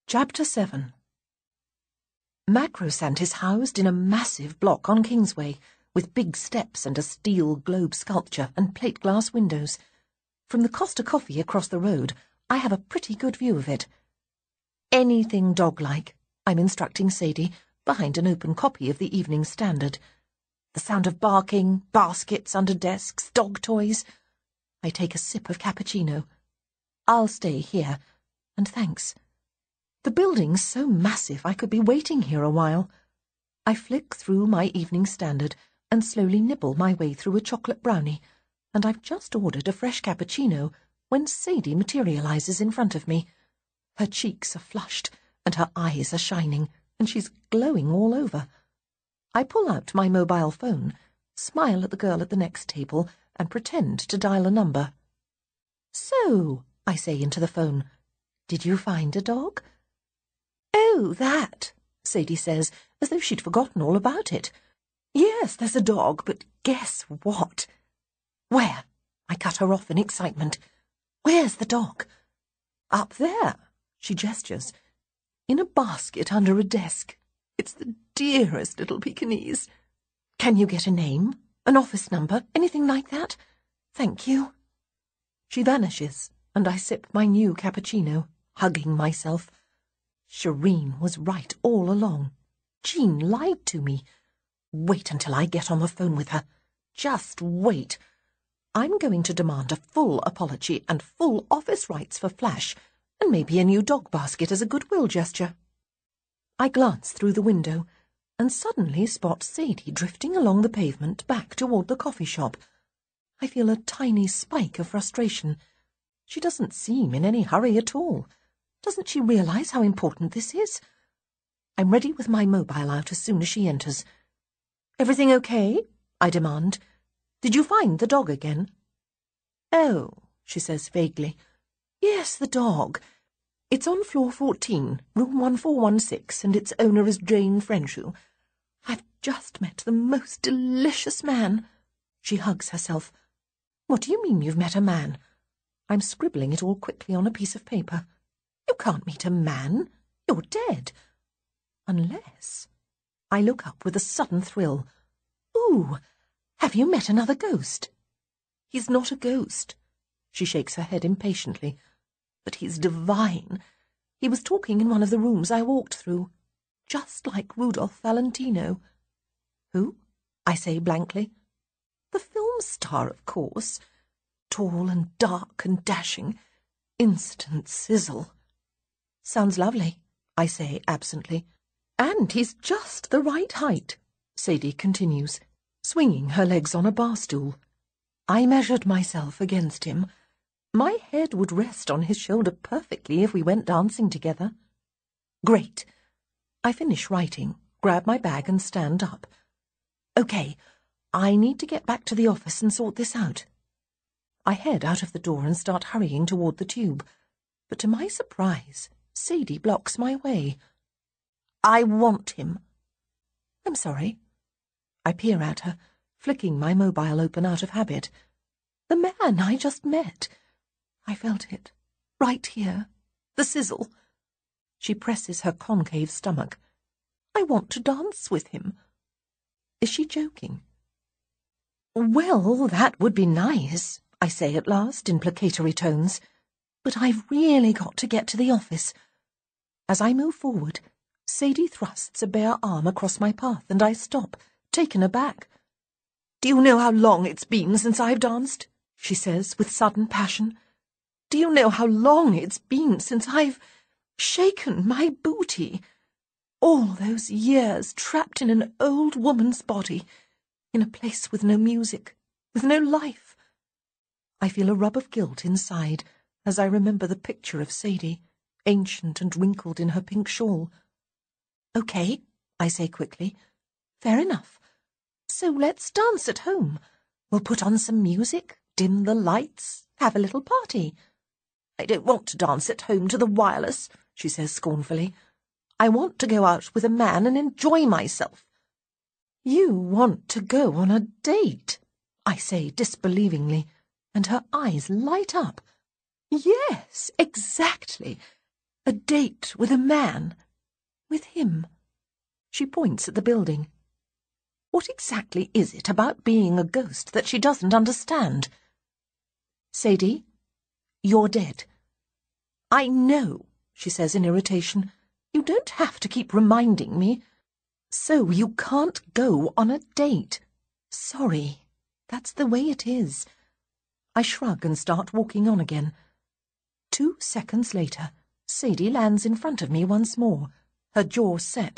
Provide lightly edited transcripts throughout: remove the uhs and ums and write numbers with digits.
Chapter 7. Macrosant is housed in a massive block on Kingsway, with big steps and a steel globe sculpture and plate glass windows. From the Costa Coffee across the road, I have a pretty good view of it. Anything dog-like, I'm instructing Sadie, behind an open copy of the Evening Standard. The sound of barking, baskets under desks, dog toys. I take a sip of cappuccino. I'll stay here, and thanks. The building's so massive I could be waiting here a while. I flick through my Evening Standard and slowly nibble my way through a chocolate brownie, and I've just ordered a fresh cappuccino when Sadie materializes in front of me. Her cheeks are flushed and her eyes are shining, and she's glowing all over. I pull out my mobile phone, smile at the girl at the next table, and pretend to dial a number. "So," I say into the phone, "did you find a dog?" "Oh, that," Sadie says, as though she'd forgotten all about it. "Yes, there's a dog, but guess what?" "Where?" I cut her off in excitement. "Where's the dog?" "Up there," she gestures, "in a basket under a desk. It's the dearest little Pekingese." "Can you get a name? An office number? Anything like that? Thank you." She vanishes, and I sip my new cappuccino, hugging myself. Shireen was right all along. Jean lied to me. Wait until I get on the phone with her. Just wait. I'm going to demand a full apology and full office rights for Flash, and maybe a new dog basket as a goodwill gesture. I glance through the window, and suddenly spot Sadie drifting along the pavement back toward the coffee shop. I feel a tiny spike of frustration. She doesn't seem in any hurry at all. Doesn't she realize how important this is? I'm ready with my mobile out as soon as she enters. "Everything okay?" I demand. "Did you find the dog again?" "Oh," she says vaguely. "Yes, the dog. It's on floor 14, room 1416, and its owner is Jane Frenshaw. I've just met the most delicious man." She hugs herself. "What do you mean you've met a man?" I'm scribbling it all quickly on a piece of paper. "You can't meet a man. You're dead. Unless—" I look up with a sudden thrill. "Ooh, have you met another ghost?" "He's not a ghost." She shakes her head impatiently. "But he's divine. He was talking in one of the rooms I walked through. Just like Rudolph Valentino." "Who?" I say blankly. "The film star, of course. Tall and dark and dashing. Instant sizzle." "Sounds lovely," I say absently. "And he's just the right height," Sadie continues, swinging her legs on a bar stool. "I measured myself against him. My head would rest on his shoulder perfectly if we went dancing together." "Great." I finish writing, grab my bag and stand up. "Okay, I need to get back to the office and sort this out." I head out of the door and start hurrying toward the tube, but to my surprise, Sadie blocks my way. "I want him." "I'm sorry." I peer at her, flicking my mobile open out of habit. "The man I just met. I felt it. Right here. The sizzle." She presses her concave stomach. "I want to dance with him." Is she joking? "Well, that would be nice," I say at last in placatory tones. "But I've really got to get to the office." As I move forward, Sadie thrusts a bare arm across my path, and I stop, taken aback. "Do you know how long it's been since I've danced?" she says with sudden passion. "Do you know how long it's been since I've shaken my booty? All those years trapped in an old woman's body, in a place with no music, with no life." I feel a rub of guilt inside as I remember the picture of Sadie, ancient and wrinkled in her pink shawl. "Okay," I say quickly. "Fair enough. So let's dance at home. We'll put on some music, dim the lights, have a little party." "I don't want to dance at home to the wireless," she says scornfully. "I want to go out with a man and enjoy myself." "You want to go on a date?" I say disbelievingly, and her eyes light up. "Yes, exactly. A date with a man. With him. She points at the building. What exactly is it about being a ghost that she doesn't understand? Sadie, you're dead. I know, she says in irritation. You don't have to keep reminding me. So you can't go on a date. Sorry. That's the way it is. I shrug and start walking on again. 2 seconds later, Sadie lands in front of me once more, her jaw set.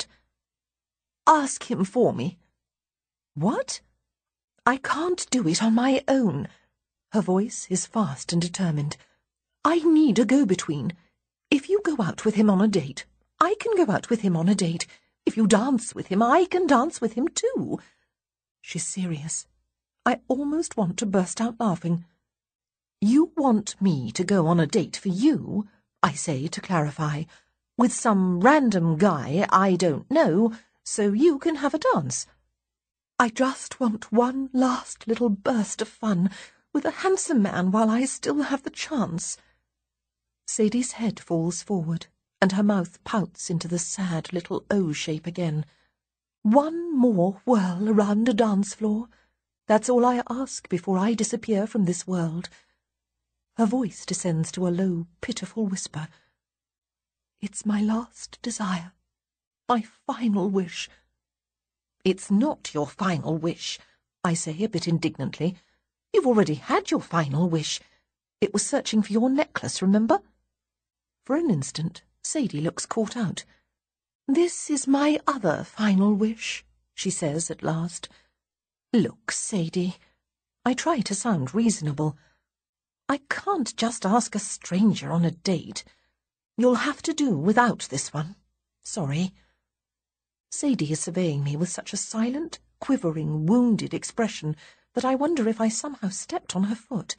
Ask him for me. What? I can't do it on my own. Her voice is fast and determined. I need a go-between. If you go out with him on a date, I can go out with him on a date. If you dance with him, I can dance with him too. She's serious. I almost want to burst out laughing. You want me to go on a date for you, I say to clarify, with some random guy I don't know, so you can have a dance. I just want one last little burst of fun with a handsome man while I still have the chance. Sadie's head falls forward, and her mouth pouts into the sad little O shape again. One more whirl around a dance floor. That's all I ask before I disappear from this world. Her voice descends to a low, pitiful whisper. It's my last desire, my final wish. It's not your final wish, I say a bit indignantly. You've already had your final wish. It was searching for your necklace, remember? For an instant, Sadie looks caught out. This is my other final wish, she says at last. Look, Sadie, I try to sound reasonable. I can't just ask a stranger on a date. You'll have to do without this one. Sorry. Sadie is surveying me with such a silent, quivering, wounded expression that I wonder if I somehow stepped on her foot.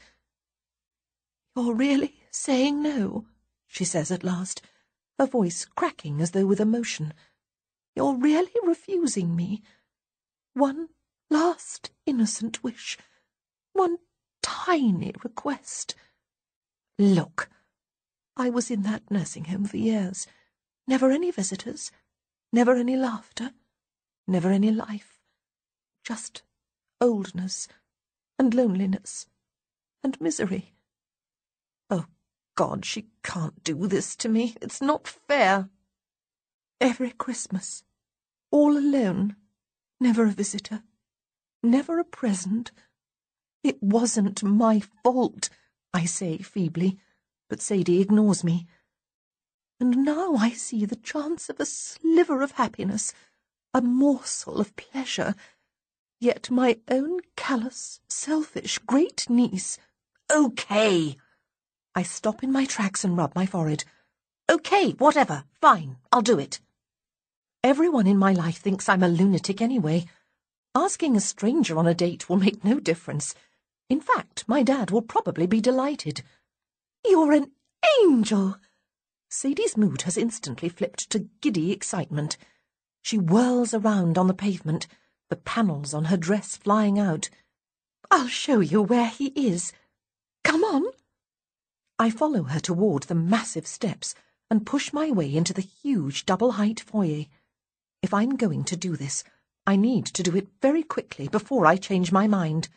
You're really saying no, she says at last, her voice cracking as though with emotion. You're really refusing me. One last innocent wish. One tiny request. Look, I was in that nursing home for years. Never any visitors, never any laughter, never any life. Just oldness and loneliness and misery. Oh, God, she can't do this to me. It's not fair. Every Christmas, all alone, never a visitor, never a present. It wasn't my fault, I say feebly, but Sadie ignores me. And now I see the chance of a sliver of happiness, a morsel of pleasure, yet my own callous, selfish great-niece. Okay! I stop in my tracks and rub my forehead. Okay, whatever, fine, I'll do it. Everyone in my life thinks I'm a lunatic anyway. Asking a stranger on a date will make no difference. In fact, my dad will probably be delighted. You're an angel! Sadie's mood has instantly flipped to giddy excitement. She whirls around on the pavement, the panels on her dress flying out. I'll show you where he is. Come on! I follow her toward the massive steps and push my way into the huge double-height foyer. If I'm going to do this, I need to do it very quickly before I change my mind.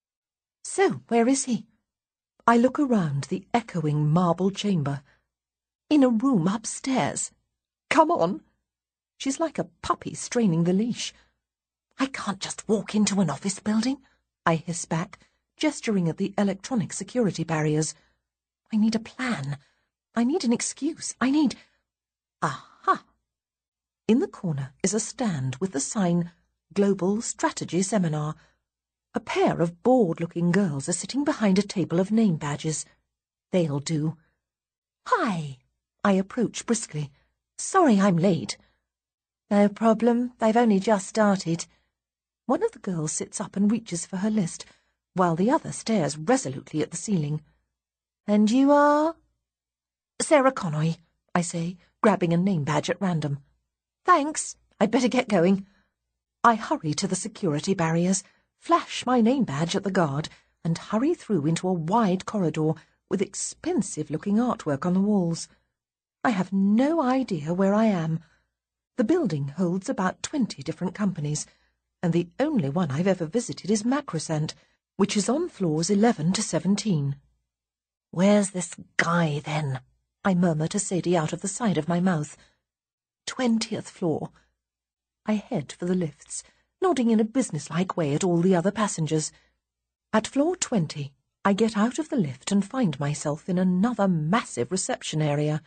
So, where is he? I look around the echoing marble chamber. In a room upstairs. Come on. She's like a puppy straining the leash. I can't just walk into an office building, I hiss back, gesturing at the electronic security barriers. I need a plan. I need an excuse. I need... Aha! In the corner is a stand with the sign Global Strategy Seminar. A pair of bored-looking girls are sitting behind a table of name badges. They'll do. Hi! I approach briskly. Sorry I'm late. No problem. They've only just started. One of the girls sits up and reaches for her list, while the other stares resolutely at the ceiling. And you are? Sarah Connoy, I say, grabbing a name badge at random. Thanks. I'd better get going. I hurry to the security barriers, flash my name badge at the guard, and hurry through into a wide corridor with expensive-looking artwork on the walls. I have no idea where I am. The building holds about 20 different companies, and the only one I've ever visited is Macroscent, which is on floors 11 to 17. "Where's this guy, then?" I murmur to Sadie out of the side of my mouth. 20th floor. I head for the lifts, nodding in a businesslike way at all the other passengers. At floor 20, I get out of the lift and find myself in another massive reception area.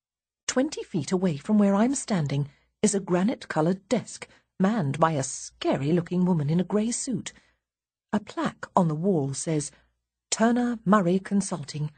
20 feet away from where I'm standing is a granite-coloured desk, manned by a scary-looking woman in a grey suit. A plaque on the wall says, "Turner Murray Consulting."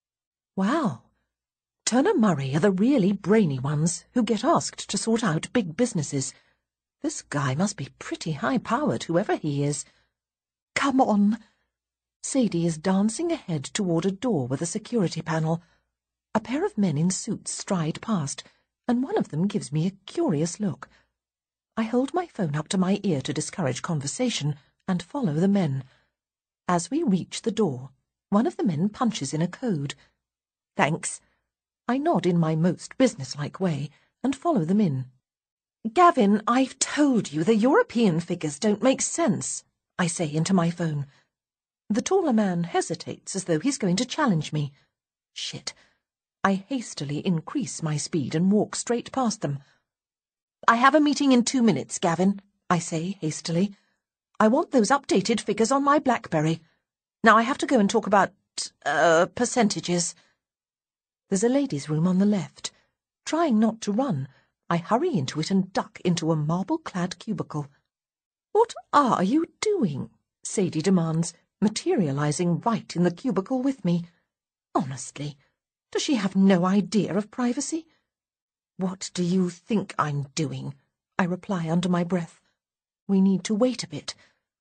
Wow! Turner Murray are the really brainy ones who get asked to sort out big businesses. This guy must be pretty high-powered, whoever he is. "Come on!" Sadie is dancing ahead toward a door with a security panel. A pair of men in suits stride past, and one of them gives me a curious look. I hold my phone up to my ear to discourage conversation and follow the men. As we reach the door, one of the men punches in a code. "Thanks." I nod in my most businesslike way and follow them in. "Gavin, I've told you the European figures don't make sense," I say into my phone. The taller man hesitates as though he's going to challenge me. Shit. I hastily increase my speed and walk straight past them. "I have a meeting in 2 minutes, Gavin," I say hastily. "I want those updated figures on my BlackBerry. Now I have to go and talk about, percentages." There's a ladies' room on the left. Trying not to run, I hurry into it and duck into a marble-clad cubicle. "What are you doing?" Sadie demands, materializing right in the cubicle with me. Honestly, does she have no idea of privacy? "What do you think I'm doing?" I reply under my breath. We need to wait a bit.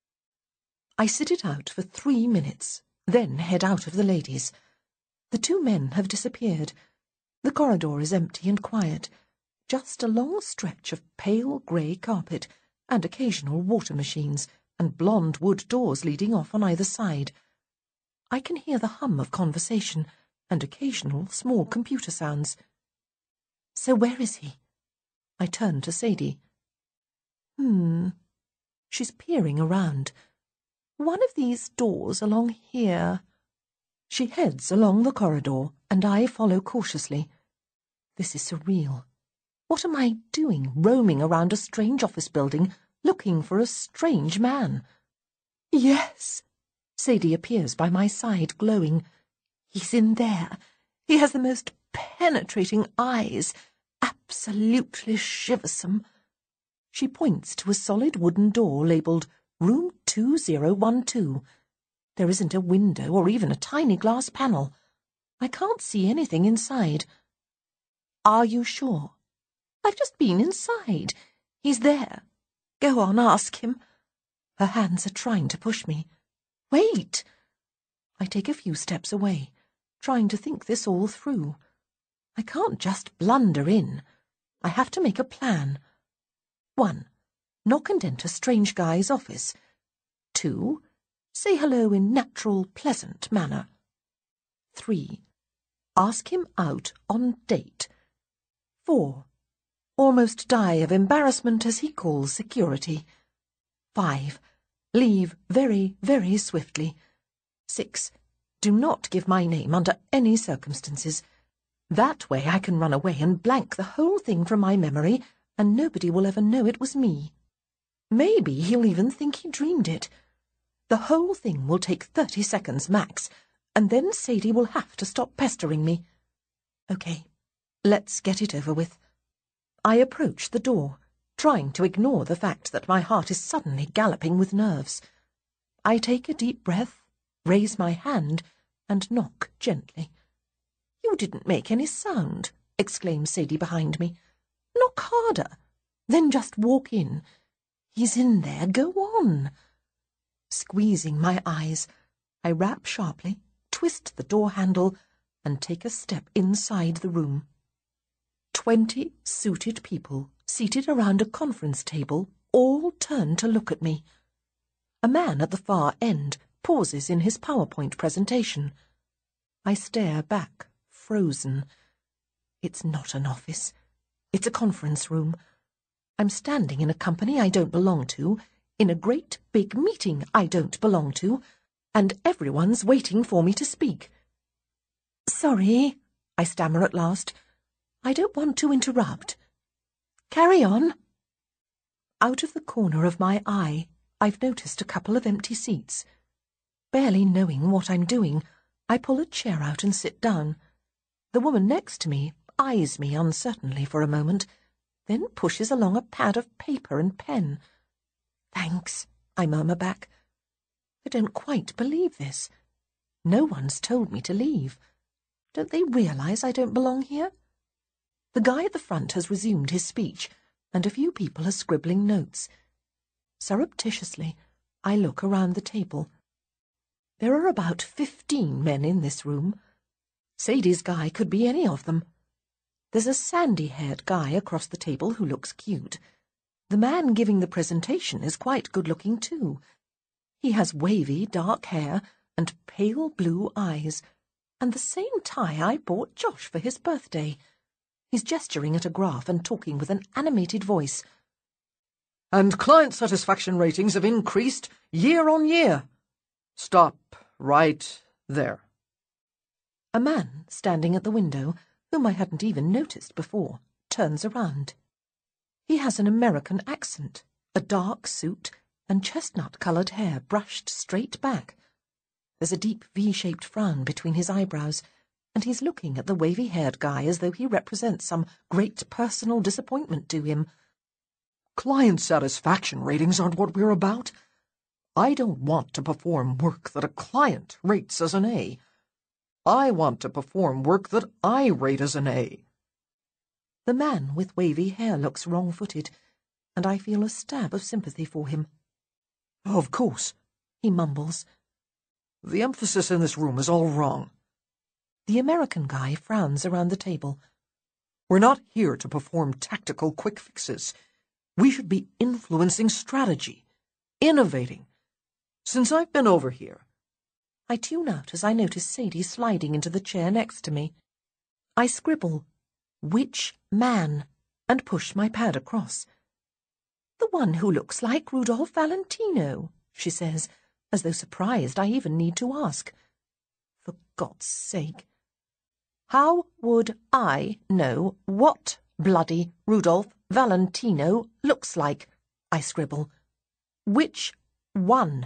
I sit it out for 3 minutes, then head out of the ladies'. The 2 men have disappeared. The corridor is empty and quiet. Just a long stretch of pale grey carpet, and occasional water machines, and blonde wood doors leading off on either side. I can hear the hum of conversation, and occasional small computer sounds. "So where is he?" I turn to Sadie. She's peering around. "One of these doors along here." She heads along the corridor, and I follow cautiously. This is surreal. What am I doing, roaming around a strange office building, looking for a strange man? "Yes." Sadie appears by my side, glowing. "He's in there. He has the most penetrating eyes. Absolutely shiversome." She points to a solid wooden door labelled Room 2012. There isn't a window or even a tiny glass panel. I can't see anything inside. "Are you sure?" "I've just been inside. He's there. Go on, ask him." Her hands are trying to push me. "Wait." I take a few steps away, trying to think this all through. I can't just blunder in. I have to make a plan. 1. Knock and enter strange guy's office. 2. Say hello in natural, pleasant manner. 3. Ask him out on date. 4. Almost die of embarrassment as he calls security. 5. Leave very, very swiftly. 6. Do not give my name under any circumstances. That way I can run away and blank the whole thing from my memory, and nobody will ever know it was me. Maybe he'll even think he dreamed it. The whole thing will take 30 seconds max, and then Sadie will have to stop pestering me. Okay, let's get it over with. I approach the door, trying to ignore the fact that my heart is suddenly galloping with nerves. I take a deep breath, raise my hand, and knock gently. "You didn't make any sound," exclaims Sadie behind me. "Knock harder. Then just walk in. He's in there. Go on." Squeezing my eyes, I rap sharply, twist the door handle, and take a step inside the room. 20 suited people seated around a conference table all turn to look at me. A man at the far end pauses in his PowerPoint presentation. I stare back, frozen. It's not an office. It's a conference room. I'm standing in a company I don't belong to, in a great big meeting I don't belong to, and everyone's waiting for me to speak. Sorry, I stammer at last. I don't want to interrupt. Carry on. Out of the corner of my eye, I've noticed a couple of empty seats. Barely knowing what I'm doing, I pull a chair out and sit down. The woman next to me eyes me uncertainly for a moment, then pushes along a pad of paper and pen. Thanks, I murmur back. I don't quite believe this. No one's told me to leave. Don't they realise I don't belong here? The guy at the front has resumed his speech, and a few people are scribbling notes. Surreptitiously, I look around the table. There are about 15 men in this room. Sadie's guy could be any of them. There's a sandy-haired guy across the table who looks cute. The man giving the presentation is quite good-looking too. He has wavy, dark hair and pale blue eyes, and the same tie I bought Josh for his birthday. He's gesturing at a graph and talking with an animated voice. And client satisfaction ratings have increased year on year. Stop right there. A man standing at the window, whom I hadn't even noticed before, turns around. He has an American accent, a dark suit, and chestnut-coloured hair brushed straight back. There's a deep V-shaped frown between his eyebrows, and he's looking at the wavy-haired guy as though he represents some great personal disappointment to him. Client satisfaction ratings aren't what we're about. I don't want to perform work that a client rates as an A. I want to perform work that I rate as an A. The man with wavy hair looks wrong-footed, and I feel a stab of sympathy for him. Of course, he mumbles. The emphasis in this room is all wrong. The American guy frowns around the table. We're not here to perform tactical quick fixes. We should be influencing strategy, innovating. Since I've been over here, I tune out as I notice Sadie sliding into the chair next to me. I scribble, "Which man?" and push my pad across. "The one who looks like Rudolph Valentino," she says, as though surprised I even need to ask. For God's sake. How would I know what bloody Rudolph Valentino looks like? I scribble. Which one?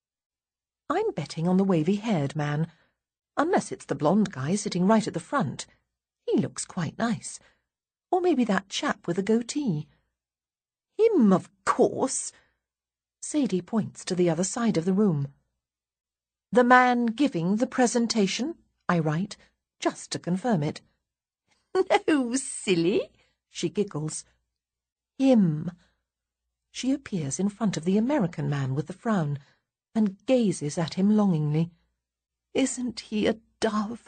I'm betting on the wavy-haired man, unless it's the blonde guy sitting right at the front. He looks quite nice. Or maybe that chap with a goatee. Him, of course. Sadie points to the other side of the room. The man giving the presentation, I write, just to confirm it. No, silly, she giggles. Him. She appears in front of the American man with the frown, and gazes at him longingly. Isn't he a dove?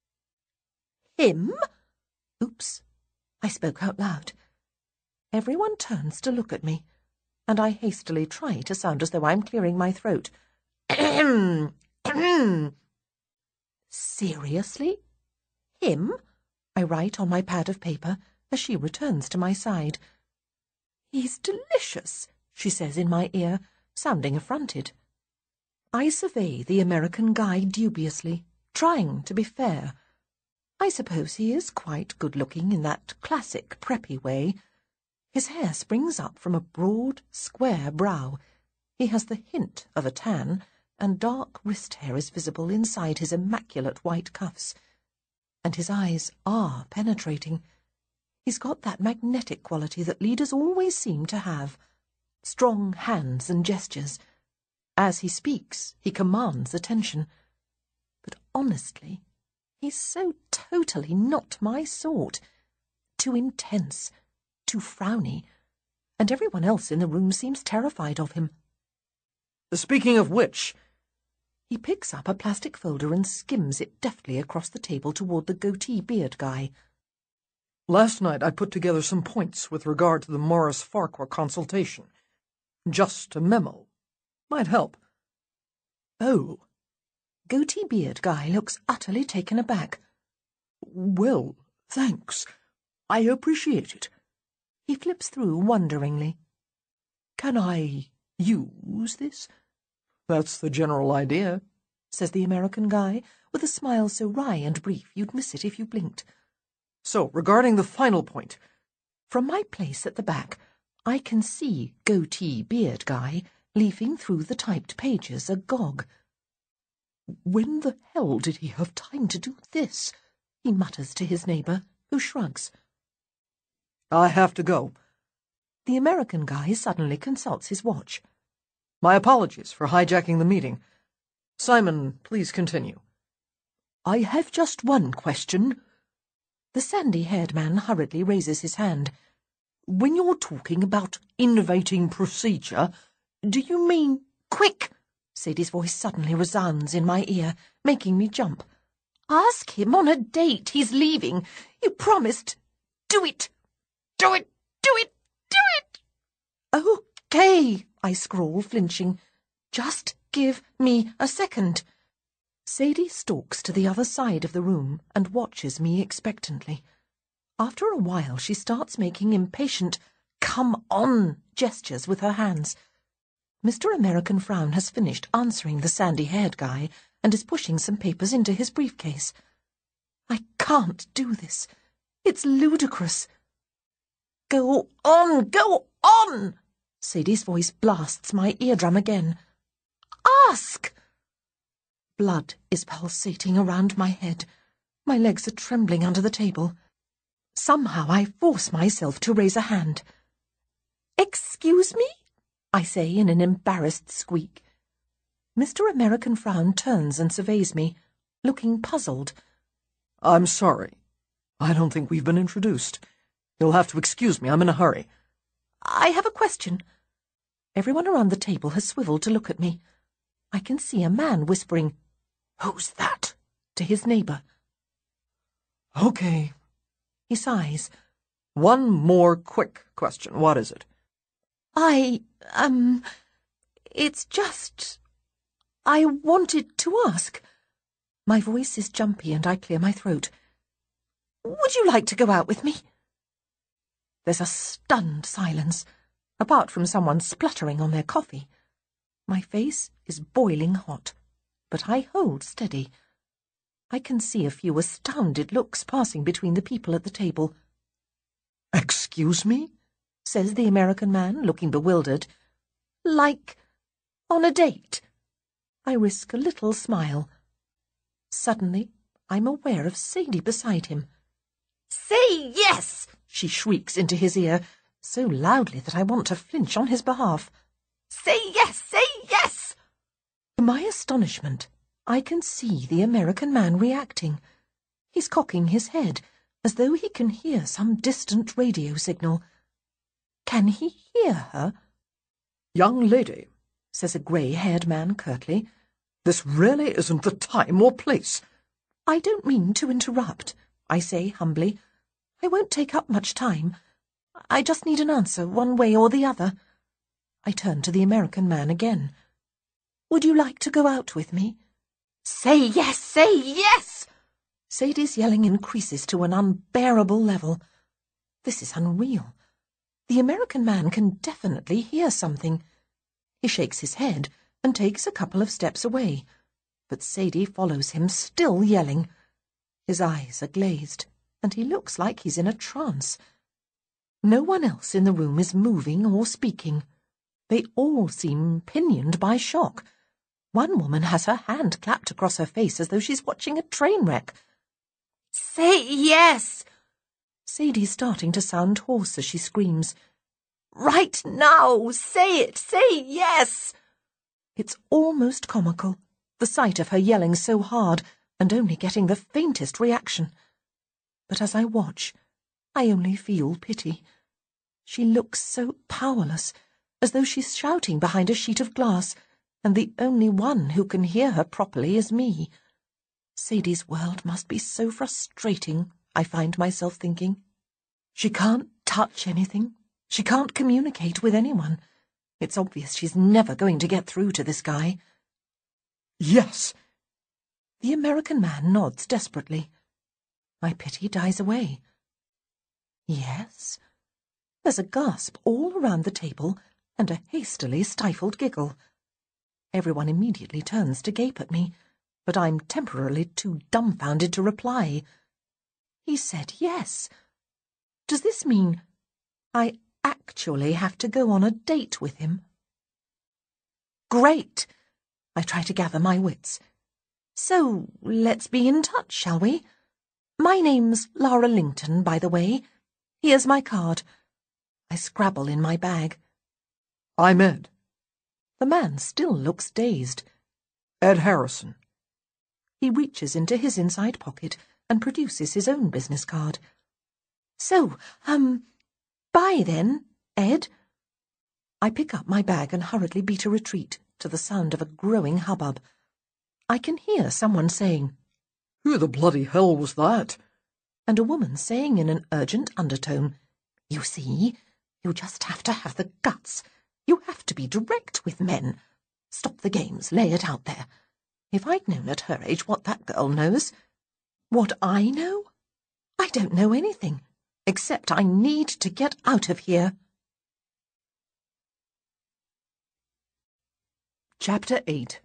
Him? Oops. I spoke out loud. Everyone turns to look at me, and I hastily try to sound as though I'm clearing my throat. Seriously? Him? I write on my pad of paper as she returns to my side. He's delicious, she says in my ear, sounding affronted. I survey the American guy dubiously, trying to be fair. I suppose he is quite good-looking in that classic preppy way. His hair springs up from a broad, square brow. He has the hint of a tan, and dark wrist hair is visible inside his immaculate white cuffs. And his eyes are penetrating. He's got that magnetic quality that leaders always seem to have. Strong hands and gestures. As he speaks, he commands attention. But honestly, he's so totally not my sort. Too intense, too frowny, and everyone else in the room seems terrified of him. Speaking of which... He picks up a plastic folder and skims it deftly across the table toward the goatee-beard guy. Last night I put together some points with regard to the Morris Farquhar consultation. Just a memo. Might help. Oh. Goatee-beard guy looks utterly taken aback. Well, Thanks. I appreciate it. He flips through wonderingly. Can I use this? That's the general idea, says the American guy, with a smile so wry and brief you'd miss it if you blinked. So, regarding the final point. From my place at the back, I can see goatee beard guy leafing through the typed pages agog. When the hell did he have time to do this? He mutters to his neighbour, who shrugs. I have to go. The American guy suddenly consults his watch. My apologies for hijacking the meeting. Simon, please continue. I have just one question. The sandy-haired man hurriedly raises his hand. When you're talking about innovating procedure, do you mean... Quick! Sadie's voice suddenly resounds in my ear, making me jump. Ask him on a date. He's leaving. You promised. Do it! Do it! Do it! Do it! Okay, I scrawl, flinching. Just give me a second. Sadie stalks to the other side of the room and watches me expectantly. After a while she starts making impatient, come on gestures with her hands. Mr. American Frown has finished answering the sandy-haired guy and is pushing some papers into his briefcase. I can't do this. It's ludicrous. Go on, go on! Sadie's voice blasts my eardrum again. Ask! Blood is pulsating around my head. My legs are trembling under the table. Somehow I force myself to raise a hand. Excuse me? I say in an embarrassed squeak. Mr. American Frown turns and surveys me, looking puzzled. I'm sorry. I don't think we've been introduced. You'll have to excuse me, I'm in a hurry. I have a question. Everyone around the table has swiveled to look at me. I can see a man whispering, "Who's that?" to his neighbour. Okay. He sighs. One more quick question. What is it? It's just... I wanted to ask. My voice is jumpy and I clear my throat. Would you like to go out with me? There's a stunned silence, apart from someone spluttering on their coffee. My face is boiling hot, but I hold steady. I can see a few astounded looks passing between the people at the table. Excuse me? Says the American man, looking bewildered. Like on a date. I risk a little smile. Suddenly, I'm aware of Sadie beside him. Say yes! She shrieks into his ear, so loudly that I want to flinch on his behalf. Say yes! Say yes! To my astonishment, I can see the American man reacting. He's cocking his head, as though he can hear some distant radio signal. Can he hear her? Young lady, says a grey-haired man curtly. This really isn't the time or place. I don't mean to interrupt, I say humbly. I won't take up much time. I just need an answer, one way or the other. I turn to the American man again. Would you like to go out with me? Say yes! Say yes! Sadie's yelling increases to an unbearable level. This is unreal. The American man can definitely hear something. He shakes his head and takes a couple of steps away, but Sadie follows him, still yelling. His eyes are glazed, and he looks like he's in a trance. No one else in the room is moving or speaking. They all seem pinioned by shock. One woman has her hand clapped across her face as though she's watching a train wreck. Say yes! Sadie's starting to sound hoarse as she screams. Right now! Say it! Say yes! It's almost comical, the sight of her yelling so hard and only getting the faintest reaction. But as I watch, I only feel pity. She looks so powerless, as though she's shouting behind a sheet of glass, and the only one who can hear her properly is me. Sadie's world must be so frustrating, I find myself thinking. She can't touch anything. She can't communicate with anyone. It's obvious she's never going to get through to this guy. Yes. The American man nods desperately. My pity dies away. Yes. There's a gasp all around the table and a hastily stifled giggle. Everyone immediately turns to gape at me, but I'm temporarily too dumbfounded to reply. He said yes. Does this mean I actually have to go on a date with him? Great! I try to gather my wits. So, let's be in touch, shall we? My name's Lara Lington, by the way. Here's my card. I scrabble in my bag. I'm Ed. The man still looks dazed. Ed Harrison. He reaches into his inside pocket and produces his own business card. So, bye then, Ed. I pick up my bag and hurriedly beat a retreat to the sound of a growing hubbub. I can hear someone saying, "Who the bloody hell was that?" and a woman saying in an urgent undertone, "You see, you just have to have the guts. You have to be direct with men. Stop the games, lay it out there. If I'd known at her age what that girl knows—" What I know? I don't know anything, except I need to get out of here. Chapter 8.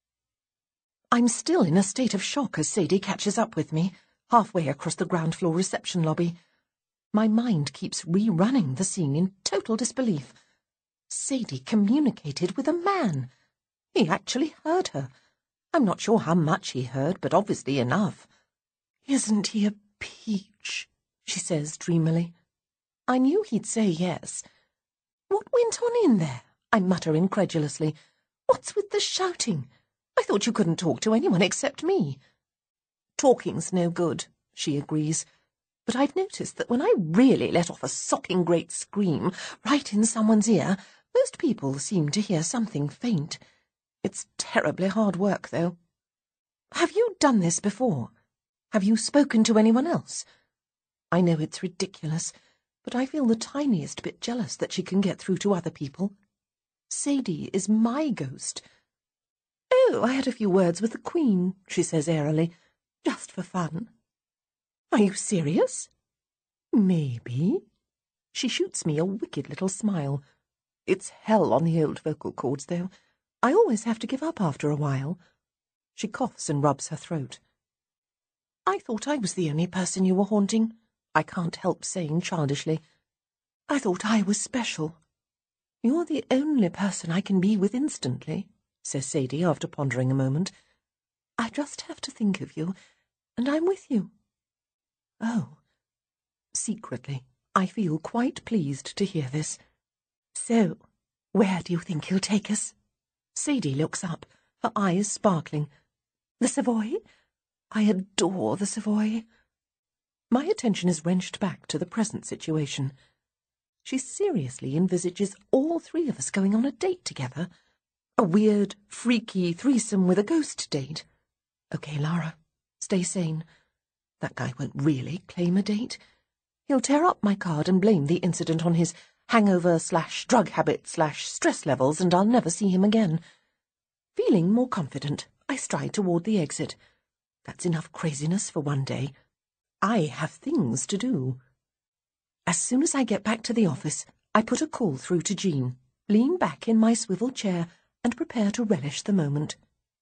I'm still in a state of shock as Sadie catches up with me, halfway across the ground floor reception lobby. My mind keeps rerunning the scene in total disbelief. Sadie communicated with a man. He actually heard her. I'm not sure how much he heard, but obviously enough. "Isn't he a peach?" she says dreamily. I knew he'd say yes. "What went on in there?" I mutter incredulously. "What's with the shouting? I thought you couldn't talk to anyone except me." "Talking's no good," she agrees. "But I've noticed that when I really let off a socking great scream right in someone's ear, most people seem to hear something faint. It's terribly hard work, though. Have you done this before? Have you spoken to anyone else? I know it's ridiculous, but I feel the tiniest bit jealous that she can get through to other people. Sadie is my ghost." "Oh, I had a few words with the Queen," she says airily, "just for fun." "Are you serious?" "Maybe." She shoots me a wicked little smile. It's hell on the old vocal cords, though. I always have to give up after a while. She coughs and rubs her throat. "I thought I was the only person you were haunting," I can't help saying childishly. "I thought I was special." "You're the only person I can be with instantly," says Sadie after pondering a moment. "I just have to think of you, and I'm with you." Oh. Secretly, I feel quite pleased to hear this. "So, where do you think he'll take us?" Sadie looks up, her eyes sparkling. "The Savoy? I adore the Savoy." My attention is wrenched back to the present situation. She seriously envisages all three of us going on a date together. A weird, freaky threesome with a ghost date. Okay, Lara, stay sane. That guy won't really claim a date. He'll tear up my card and blame the incident on his hangover/drug habit/stress levels, and I'll never see him again. Feeling more confident, I stride toward the exit. That's enough craziness for one day. I have things to do. As soon as I get back to the office, I put a call through to Jean, lean back in my swivel chair, and prepare to relish the moment.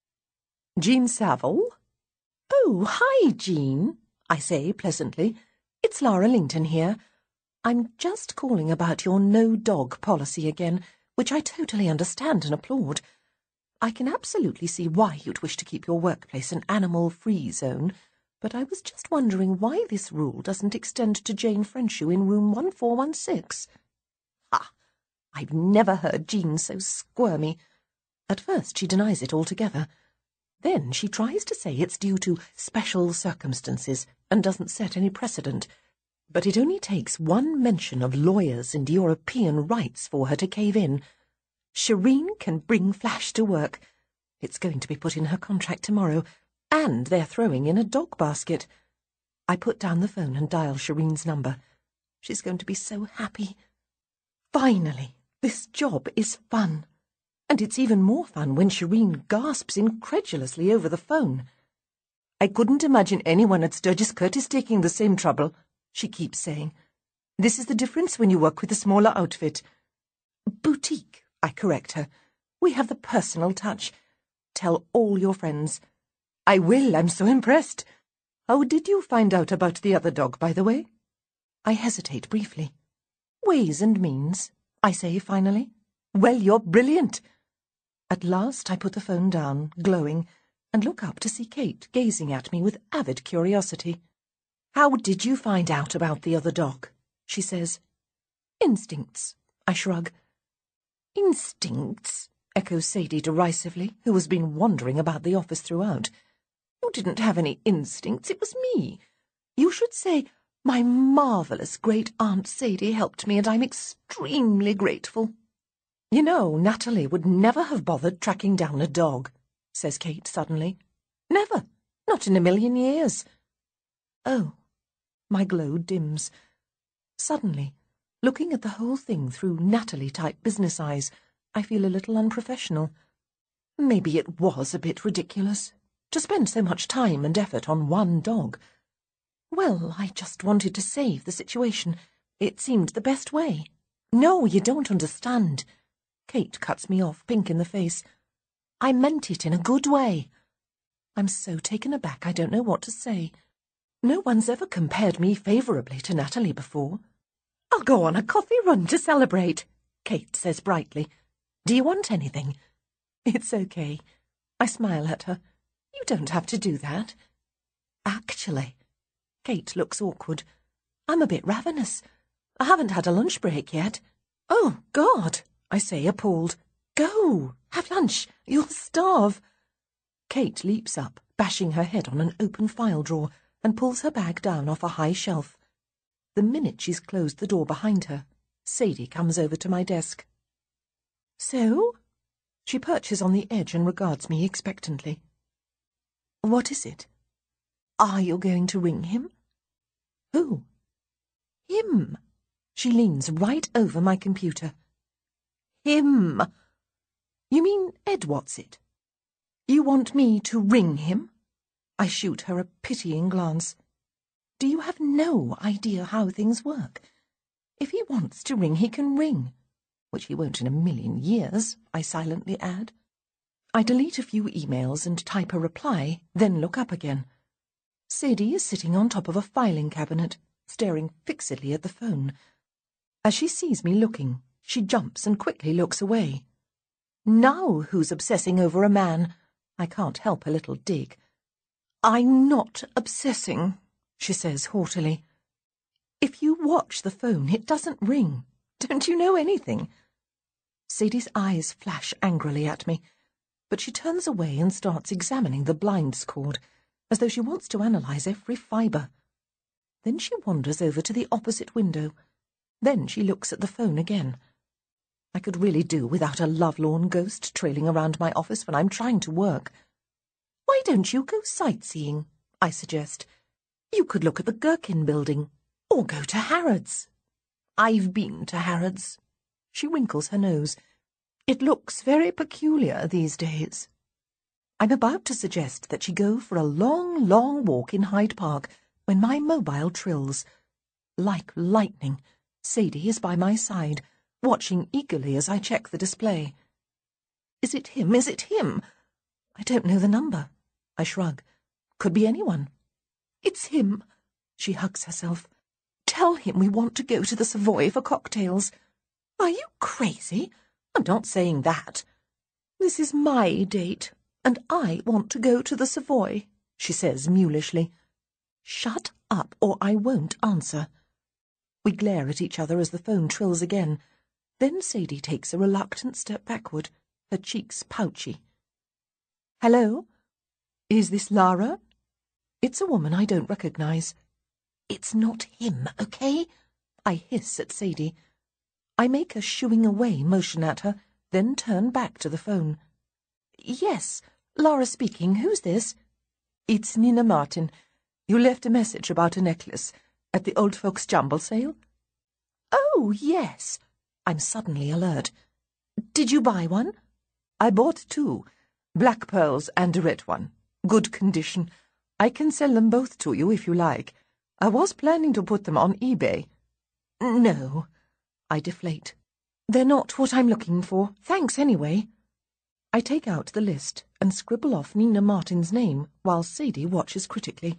"Jean Saville?" "Oh, hi, Jean," I say pleasantly. "It's Lara Lington here. I'm just calling about your no-dog policy again, which I totally understand and applaud. I can absolutely see why you'd wish to keep your workplace an animal-free zone, but I was just wondering why this rule doesn't extend to Jane Frenshue in room 1416. Ha! I've never heard Jean so squirmy. At first she denies it altogether. Then she tries to say it's due to special circumstances and doesn't set any precedent. But it only takes one mention of lawyers and European rights for her to cave in. Shireen can bring Flash to work. It's going to be put in her contract tomorrow, and they're throwing in a dog basket. I put down the phone and dial Shireen's number. She's going to be so happy. Finally, this job is fun. And it's even more fun when Shireen gasps incredulously over the phone. I couldn't imagine anyone at Sturgis Curtis taking the same trouble, she keeps saying. This is the difference when you work with a smaller outfit. Boutique, I correct her. We have the personal touch. Tell all your friends. I will, I'm so impressed. How did you find out about the other dog, by the way? I hesitate briefly. Ways and means, I say finally. Well, you're brilliant. At last I put the phone down, glowing, and look up to see Kate gazing at me with avid curiosity. How did you find out about the other dog? She says. Instincts, I shrug. Instincts, echoes Sadie derisively, who has been wandering about the office throughout. You didn't have any instincts, it was me. You should say, my marvellous great-aunt Sadie helped me and I'm extremely grateful. You know, Natalie would never have bothered tracking down a dog, says Kate suddenly. Never. Not in a million years. Oh. My glow dims. Suddenly, looking at the whole thing through Natalie-type business eyes, I feel a little unprofessional. Maybe it was a bit ridiculous to spend so much time and effort on one dog. Well, I just wanted to save the situation. It seemed the best way. No, you don't understand. Kate cuts me off, pink in the face. I meant it in a good way. I'm so taken aback I don't know what to say. No one's ever compared me favourably to Natalie before. I'll go on a coffee run to celebrate, Kate says brightly. Do you want anything? It's okay. I smile at her. You don't have to do that. Actually, Kate looks awkward. I'm a bit ravenous. I haven't had a lunch break yet. Oh, God, I say, appalled. Go, have lunch. You'll starve. Kate leaps up, bashing her head on an open file drawer, and pulls her bag down off a high shelf. The minute she's closed the door behind her, Sadie comes over to my desk. So? She perches on the edge and regards me expectantly. What is it? Are you going to ring him? Who? Him. She leans right over my computer. Him. You mean Ed Whatsit? You want me to ring him? I shoot her a pitying glance. Do you have no idea how things work? If he wants to ring, he can ring. Which he won't in a million years, I silently add. I delete a few emails and type a reply, then look up again. Sadie is sitting on top of a filing cabinet, staring fixedly at the phone. As she sees me looking, she jumps and quickly looks away. Now who's obsessing over a man? I can't help a little dig. I'm not obsessing, she says haughtily. If you watch the phone, it doesn't ring. Don't you know anything? Sadie's eyes flash angrily at me, but she turns away and starts examining the blinds cord, as though she wants to analyse every fibre. Then she wanders over to the opposite window. Then she looks at the phone again. I could really do without a lovelorn ghost trailing around my office when I'm trying to work. Why don't you go sightseeing? I suggest. You could look at the Gherkin building, or go to Harrods. I've been to Harrods. She wrinkles her nose. It looks very peculiar these days. I'm about to suggest that she go for a long, long walk in Hyde Park when my mobile trills. Like lightning, Sadie is by my side, watching eagerly as I check the display. Is it him? Is it him? I don't know the number. I shrug. Could be anyone. It's him. She hugs herself. Tell him we want to go to the Savoy for cocktails. Are you crazy? I'm not saying that. This is my date, and I want to go to the Savoy, she says mulishly. Shut up, or I won't answer. We glare at each other as the phone trills again. Then Sadie takes a reluctant step backward, her cheeks pouchy. Hello? Is this Lara? It's a woman I don't recognise. It's not him, okay? I hiss at Sadie. I make a shooing away motion at her, then turn back to the phone. Yes, Lara speaking. Who's this? It's Nina Martin. You left a message about a necklace at the Old Folks' Jumble Sale? Oh, yes. I'm suddenly alert. Did you buy one? I bought two. Black pearls and a red one. Good condition. I can sell them both to you if you like. I was planning to put them on eBay. No, I deflate. They're not what I'm looking for. Thanks anyway. I take out the list and scribble off Nina Martin's name while Sadie watches critically.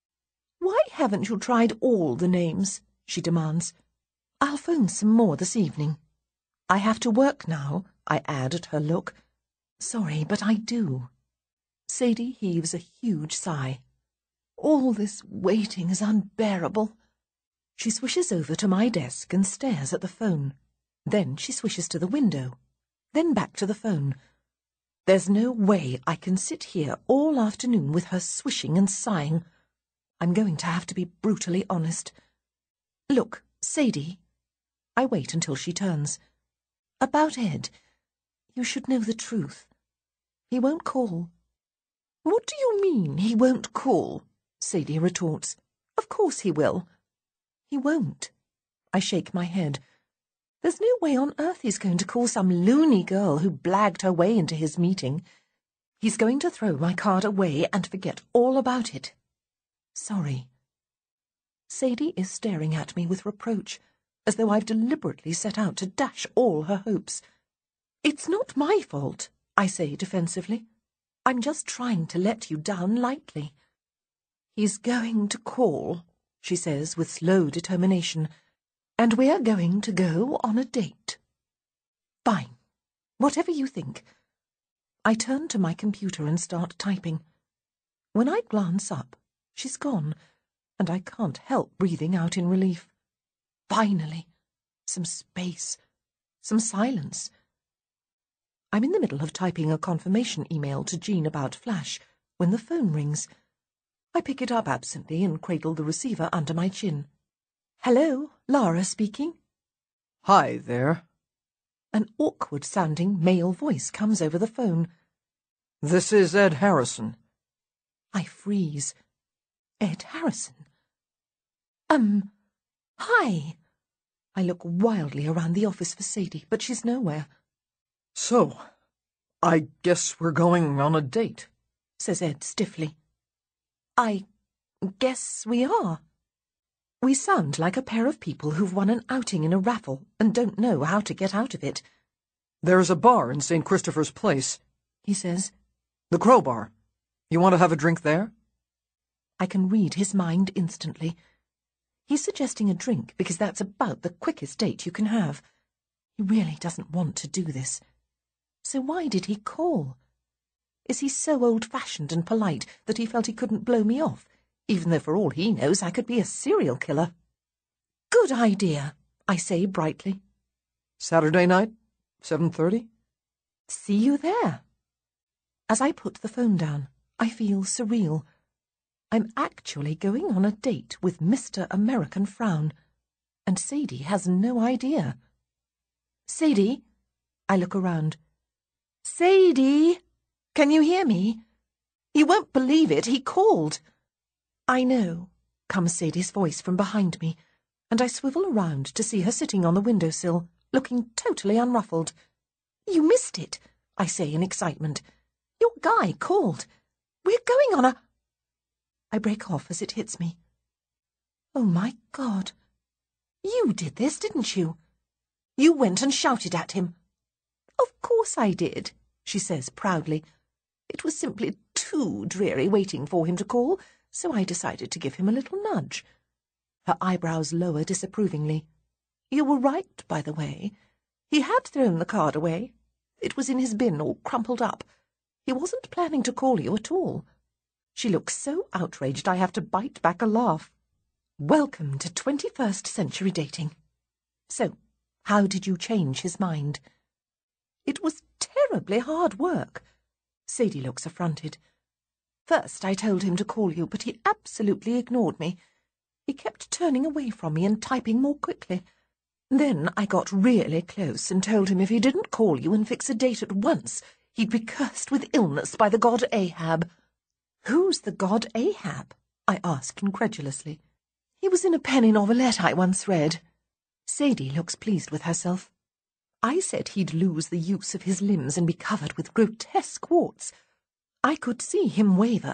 Why haven't you tried all the names? She demands. I'll phone some more this evening. I have to work now, I add at her look. Sorry, but I do. Sadie heaves a huge sigh. All this waiting is unbearable. She swishes over to my desk and stares at the phone. Then she swishes to the window. Then back to the phone. There's no way I can sit here all afternoon with her swishing and sighing. I'm going to have to be brutally honest. Look, Sadie. I wait until she turns. About Ed. You should know the truth. He won't call. What do you mean, he won't call? Sadie retorts. Of course he will. He won't. I shake my head. There's no way on earth he's going to call some loony girl who blagged her way into his meeting. He's going to throw my card away and forget all about it. Sorry. Sadie is staring at me with reproach, as though I've deliberately set out to dash all her hopes. It's not my fault, I say defensively. I'm just trying to let you down lightly. He's going to call, she says with slow determination, and we're going to go on a date. Fine. Whatever you think. I turn to my computer and start typing. When I glance up, she's gone, and I can't help breathing out in relief. Finally, some space, some silence. I'm in the middle of typing a confirmation email to Jean about Flash when the phone rings. I pick it up absently and cradle the receiver under my chin. Hello, Lara speaking. Hi there. An awkward-sounding male voice comes over the phone. This is Ed Harrison. I freeze. Ed Harrison? Hi. I look wildly around the office for Sadie, but she's nowhere. So, I guess we're going on a date, says Ed stiffly. I guess we are. We sound like a pair of people who've won an outing in a raffle and don't know how to get out of it. There's a bar in St. Christopher's Place, he says. The Crowbar. You want to have a drink there? I can read his mind instantly. He's suggesting a drink because that's about the quickest date you can have. He really doesn't want to do this. So why did he call? Is he so old-fashioned and polite that he felt he couldn't blow me off, even though for all he knows I could be a serial killer? Good idea, I say brightly. Saturday night, 7:30? See you there. As I put the phone down, I feel surreal. I'm actually going on a date with Mr. American Frown, and Sadie has no idea. Sadie? I look around. Sadie! Can you hear me? You won't believe it, he called. I know, comes Sadie's voice from behind me, and I swivel around to see her sitting on the windowsill, looking totally unruffled. You missed it, I say in excitement. Your guy called. We're going on a... I break off as it hits me. Oh, my God. You did this, didn't you? You went and shouted at him. Of course I did, she says proudly. It was simply too dreary waiting for him to call, so I decided to give him a little nudge. Her eyebrows lower disapprovingly. You were right, by the way. He had thrown the card away. It was in his bin, all crumpled up. He wasn't planning to call you at all. She looks so outraged I have to bite back a laugh. Welcome to 21st century dating. So, how did you change his mind? It was terribly hard work. Sadie looks affronted. First I told him to call you, but he absolutely ignored me. He kept turning away from me and typing more quickly. Then I got really close and told him if he didn't call you and fix a date at once, he'd be cursed with illness by the god Ahab. Who's the god Ahab? I ask incredulously. He was in a penny novelette I once read. Sadie looks pleased with herself. I said he'd lose the use of his limbs and be covered with grotesque warts. I could see him waver,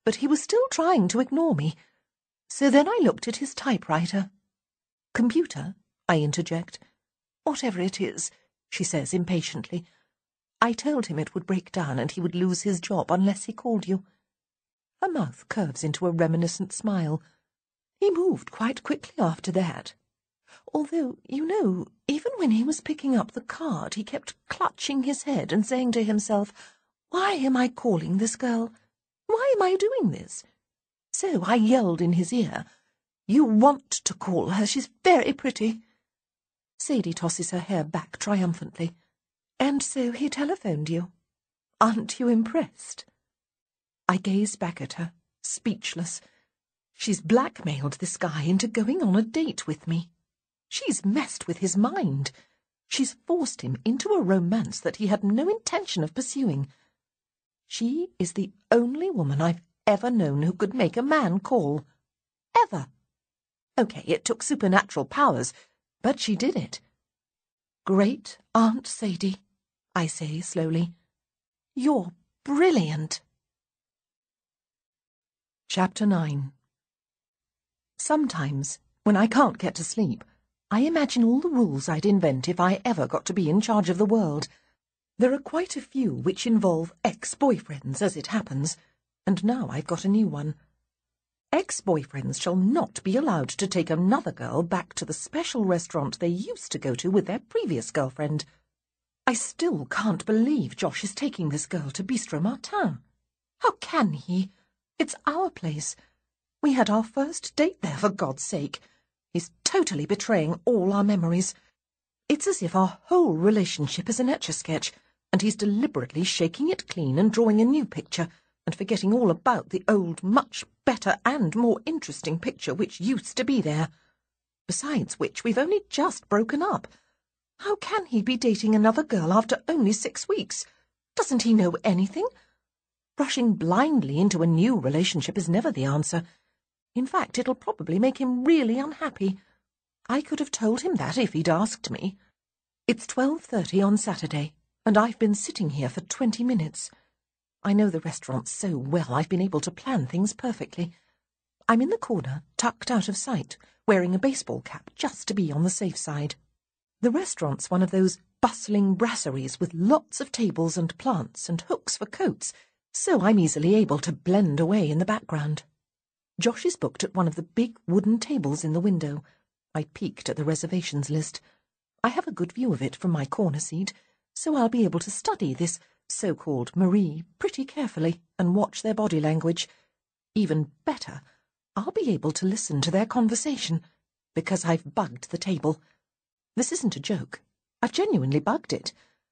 but he was still trying to ignore me. So then I looked at his typewriter. "Computer?" I interject. "Whatever it is," she says impatiently. "I told him it would break down and he would lose his job unless he called you." Her mouth curves into a reminiscent smile. "He moved quite quickly after that. Although, you know, even when he was picking up the card, he kept clutching his head and saying to himself, 'Why am I calling this girl? Why am I doing this?' So I yelled in his ear, 'You want to call her, she's very pretty.'" Sadie tosses her hair back triumphantly. "And so he telephoned you. Aren't you impressed?" I gaze back at her, speechless. She's blackmailed this guy into going on a date with me. She's messed with his mind. She's forced him into a romance that he had no intention of pursuing. She is the only woman I've ever known who could make a man call. Ever. Okay, it took supernatural powers, but she did it. "Great Aunt Sadie," I say slowly. "You're brilliant." Chapter 9. Sometimes, when I can't get to sleep, I imagine all the rules I'd invent if I ever got to be in charge of the world. There are quite a few which involve ex-boyfriends, as it happens, and now I've got a new one. Ex-boyfriends shall not be allowed to take another girl back to the special restaurant they used to go to with their previous girlfriend. I still can't believe Josh is taking this girl to Bistro Martin. How can he? It's our place. We had our first date there, for God's sake. He's totally betraying all our memories. It's as if our whole relationship is an Etch-a-Sketch, and he's deliberately shaking it clean and drawing a new picture, and forgetting all about the old, much better and more interesting picture which used to be there. Besides which, we've only just broken up. How can he be dating another girl after only 6 weeks? Doesn't he know anything? Rushing blindly into a new relationship is never the answer. In fact, it'll probably make him really unhappy. I could have told him that if he'd asked me. It's 12:30 on Saturday, and I've been sitting here for 20 minutes. I know the restaurant so well I've been able to plan things perfectly. I'm in the corner, tucked out of sight, wearing a baseball cap just to be on the safe side. The restaurant's one of those bustling brasseries with lots of tables and plants and hooks for coats, so I'm easily able to blend away in the background. Josh is booked at one of the big wooden tables in the window. I peeked at the reservations list. I have a good view of it from my corner seat, so I'll be able to study this so-called Marie pretty carefully and watch their body language. Even better, I'll be able to listen to their conversation, because I've bugged the table. This isn't a joke. I've genuinely bugged it.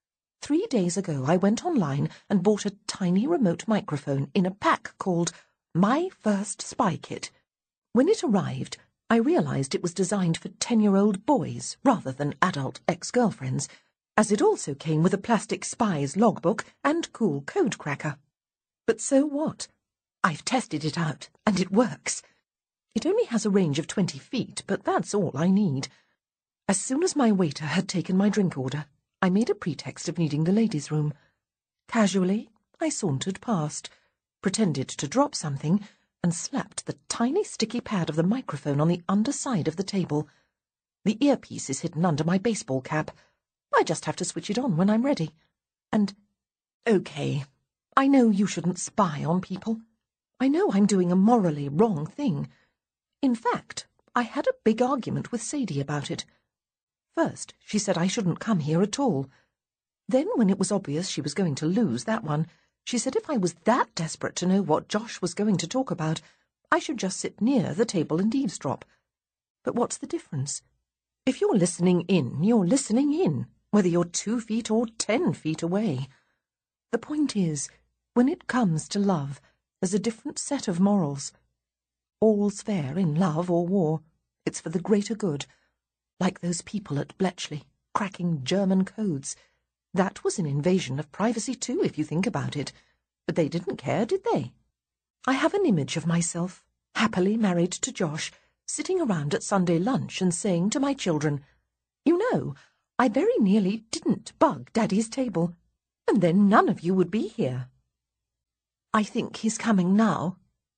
3 days ago I went online and bought a tiny remote microphone in a pack called My First Spy Kit. When it arrived, I realized it was designed for 10-year-old boys rather than adult ex-girlfriends, as it also came with a plastic spy's logbook and cool code cracker. But so what? I've tested it out, and it works. It only has a range of 20 feet, but that's all I need. As soon as my waiter had taken my drink order, I made a pretext of needing the ladies' room. Casually, I sauntered past, pretended to drop something, and slapped the tiny sticky pad of the microphone on the underside of the table. The earpiece is hidden under my baseball cap. I just have to switch it on when I'm ready. And, okay, I know you shouldn't spy on people. I know I'm doing a morally wrong thing. In fact, I had a big argument with Sadie about it. First, she said I shouldn't come here at all. Then, when it was obvious she was going to lose that one, she said if I was that desperate to know what Josh was going to talk about, I should just sit near the table and eavesdrop. But what's the difference? If you're listening in, you're listening in, whether you're 2 feet or 10 feet away. The point is, when it comes to love, there's a different set of morals. All's fair in love or war. It's for the greater good. Like those people at Bletchley, cracking German codes. That was an invasion of privacy too, if you think about it. But they didn't care, did they? I have an image of myself, happily married to Josh, sitting around at Sunday lunch and saying to my children, "You know, I very nearly didn't bug Daddy's table, and then none of you would be here." I think he's coming now,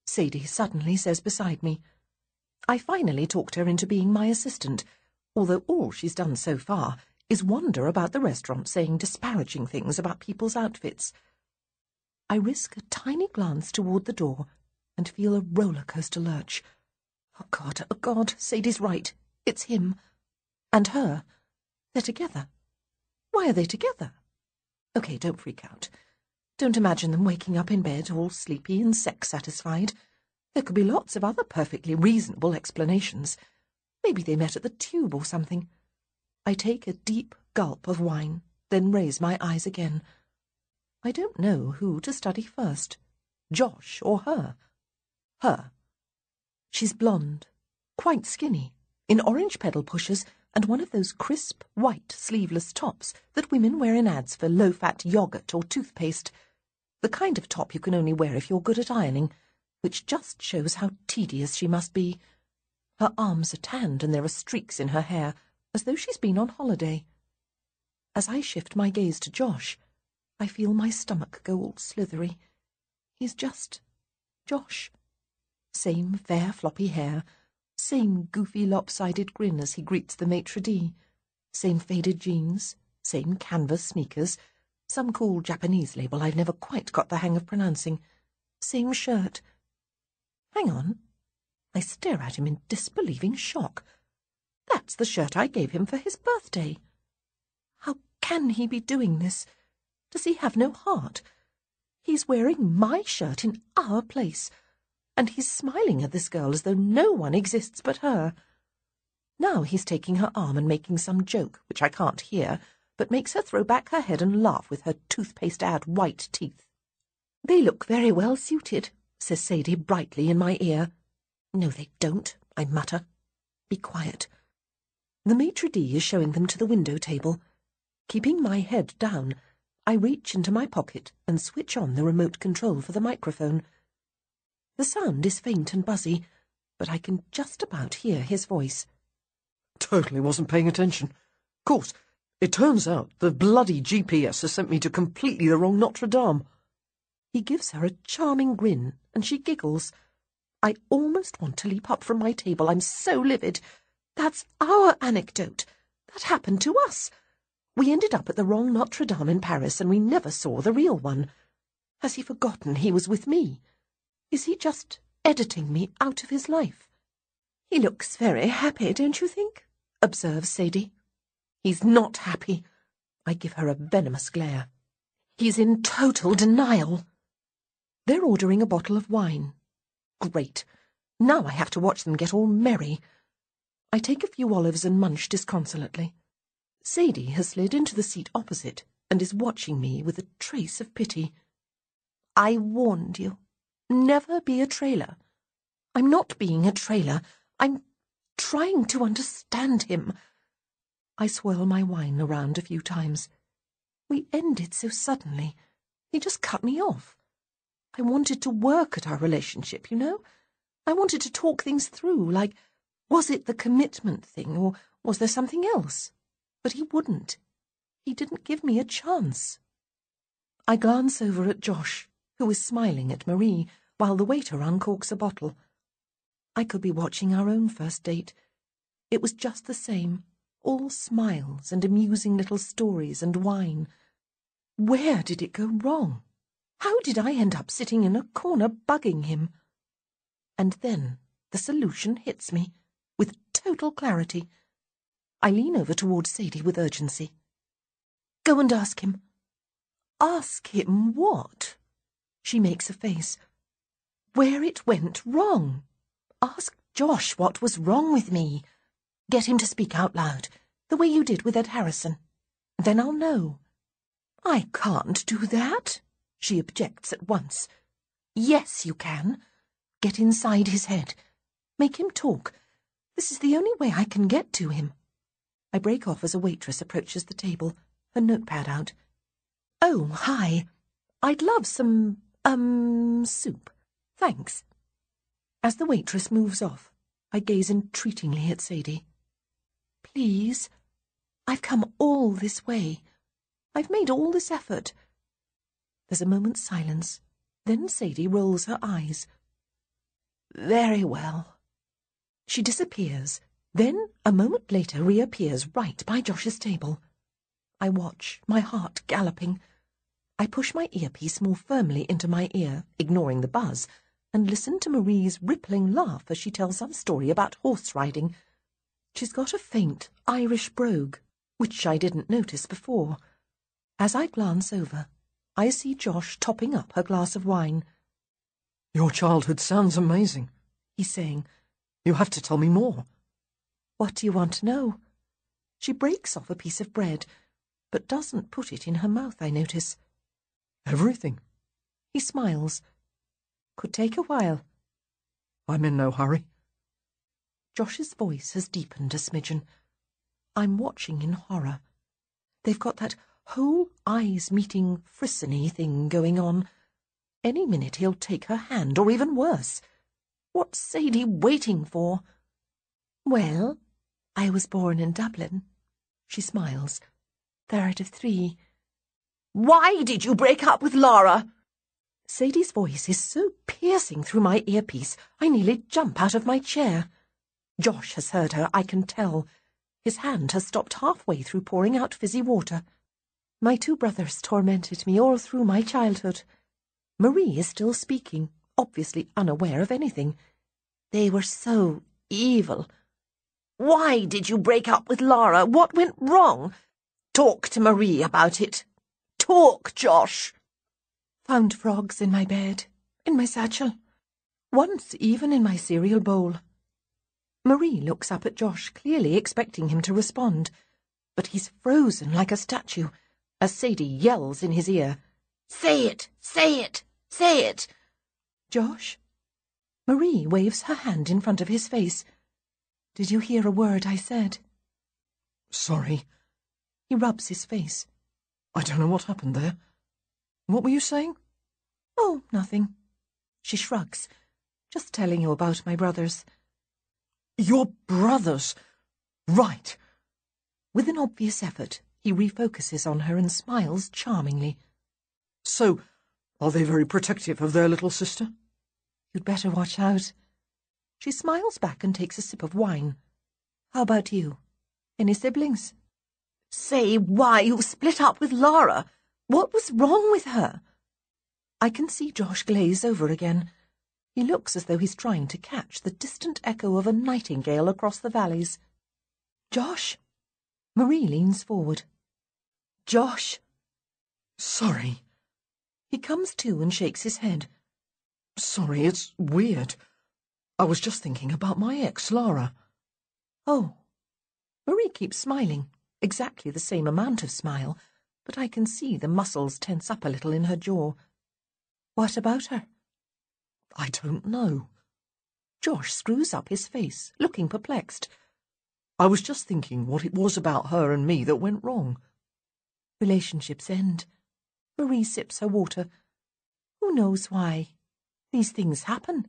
Sadie suddenly says beside me. I finally talked her into being my assistant, although all she's done so far is wander about the restaurant saying disparaging things about people's outfits. I risk a tiny glance toward the door and feel a roller coaster lurch. Oh God, Sadie's right. It's him. And her. They're together. Why are they together? Okay, don't freak out. Don't imagine them waking up in bed all sleepy and sex-satisfied. There could be lots of other perfectly reasonable explanations. Maybe they met at the Tube or something. I take a deep gulp of wine, then raise my eyes again. I don't know who to study first, Josh or her. Her. She's blonde, quite skinny, in orange pedal pushers and one of those crisp, white, sleeveless tops that women wear in ads for low-fat yogurt or toothpaste. The kind of top you can only wear if you're good at ironing, which just shows how tedious she must be. Her arms are tanned and there are streaks in her hair, as though she's been on holiday. As I shift my gaze to Josh, I feel my stomach go all slithery. He's just Josh. Same fair floppy hair, same goofy lopsided grin as he greets the maitre d', same faded jeans, same canvas sneakers, some cool Japanese label I've never quite got the hang of pronouncing, same shirt. Hang on. I stare at him in disbelieving shock. That's the shirt I gave him for his birthday. How can he be doing this? Does he have no heart? He's wearing my shirt in our place, and he's smiling at this girl as though no one exists but her. Now he's taking her arm and making some joke, which I can't hear, but makes her throw back her head and laugh with her toothpaste-ad white teeth. They look very well suited, says Sadie brightly in my ear. No, they don't, I mutter. Be quiet. The maitre d' is showing them to the window table. Keeping my head down, I reach into my pocket and switch on the remote control for the microphone. The sound is faint and buzzy, but I can just about hear his voice. Totally wasn't paying attention. Of course, it turns out the bloody GPS has sent me to completely the wrong Notre Dame. He gives her a charming grin, and she giggles. I almost want to leap up from my table. I'm so livid. That's our anecdote. That happened to us. We ended up at the wrong Notre Dame in Paris, and we never saw the real one. Has he forgotten he was with me? Is he just editing me out of his life? He looks very happy, don't you think? Observes Sadie. He's not happy. I give her a venomous glare. He's in total denial. They're ordering a bottle of wine. Great. Now I have to watch them get all merry. I take a few olives and munch disconsolately. Sadie has slid into the seat opposite and is watching me with a trace of pity. I warned you. Never be a trailer. I'm not being a trailer. I'm trying to understand him. I swirl my wine around a few times. We ended so suddenly. He just cut me off. I wanted to work at our relationship, you know? I wanted to talk things through, like, was it the commitment thing, or was there something else? But he wouldn't. He didn't give me a chance. I glance over at Josh, who is smiling at Marie, while the waiter uncorks a bottle. I could be watching our own first date. It was just the same, all smiles and amusing little stories and wine. Where did it go wrong? How did I end up sitting in a corner bugging him? And then the solution hits me, with total clarity. I lean over towards Sadie with urgency. Go and ask him. Ask him what? She makes a face. Where it went wrong. Ask Josh what was wrong with me. Get him to speak out loud, the way you did with Ed Harrison. Then I'll know. I can't do that, she objects at once. Yes, you can. Get inside his head. Make him talk. This is the only way I can get to him. I break off as a waitress approaches the table, her notepad out. Oh, hi. I'd love some, soup. Thanks. As the waitress moves off, I gaze entreatingly at Sadie. Please. I've come all this way. I've made all this effort. There's a moment's silence. Then Sadie rolls her eyes. Very well. She disappears, then a moment later reappears right by Josh's table. I watch, my heart galloping. I push my earpiece more firmly into my ear, ignoring the buzz, and listen to Marie's rippling laugh as she tells some story about horse riding. She's got a faint Irish brogue, which I didn't notice before. As I glance over, I see Josh topping up her glass of wine. Your childhood sounds amazing, He's saying. You have to tell me more. What do you want to know? She breaks off a piece of bread, but doesn't put it in her mouth, I notice. Everything. He smiles. Could take a while. I'm in no hurry. Josh's voice has deepened a smidgen. I'm watching in horror. They've got that whole eyes-meeting frissony thing going on. Any minute he'll take her hand, or even worse. What's Sadie waiting for? Well, I was born in Dublin. She smiles. 3rd of 3. Why did you break up with Laura? Sadie's voice is so piercing through my earpiece, I nearly jump out of my chair. Josh has heard her, I can tell. His hand has stopped halfway through pouring out fizzy water. My 2 brothers tormented me all through my childhood. Marie is still speaking, obviously unaware of anything. They were so evil. Why did you break up with Laura? What went wrong? Talk to Marie about it. Talk, Josh. Found frogs in my bed, in my satchel. Once even in my cereal bowl. Marie looks up at Josh, clearly expecting him to respond. But he's frozen like a statue, as Sadie yells in his ear. Say it! Say it! Say it! Josh? Marie waves her hand in front of his face. Did you hear a word I said? Sorry. He rubs his face. I don't know what happened there. What were you saying? Oh, nothing. She shrugs. Just telling you about my brothers. Your brothers? Right. With an obvious effort, he refocuses on her and smiles charmingly. So, are they very protective of their little sister? You'd better watch out. She smiles back and takes a sip of wine. How about you? Any siblings? Say why you split up with Laura. What was wrong with her? I can see Josh glaze over again. He looks as though he's trying to catch the distant echo of a nightingale across the valleys. Josh? Marie leans forward. Josh? Sorry. He comes to and shakes his head. Sorry, it's weird. I was just thinking about my ex, Laura. Oh. Marie keeps smiling, exactly the same amount of smile, but I can see the muscles tense up a little in her jaw. What about her? I don't know. Josh screws up his face, looking perplexed. I was just thinking what it was about her and me that went wrong. Relationships end. Marie sips her water. Who knows why? These things happen.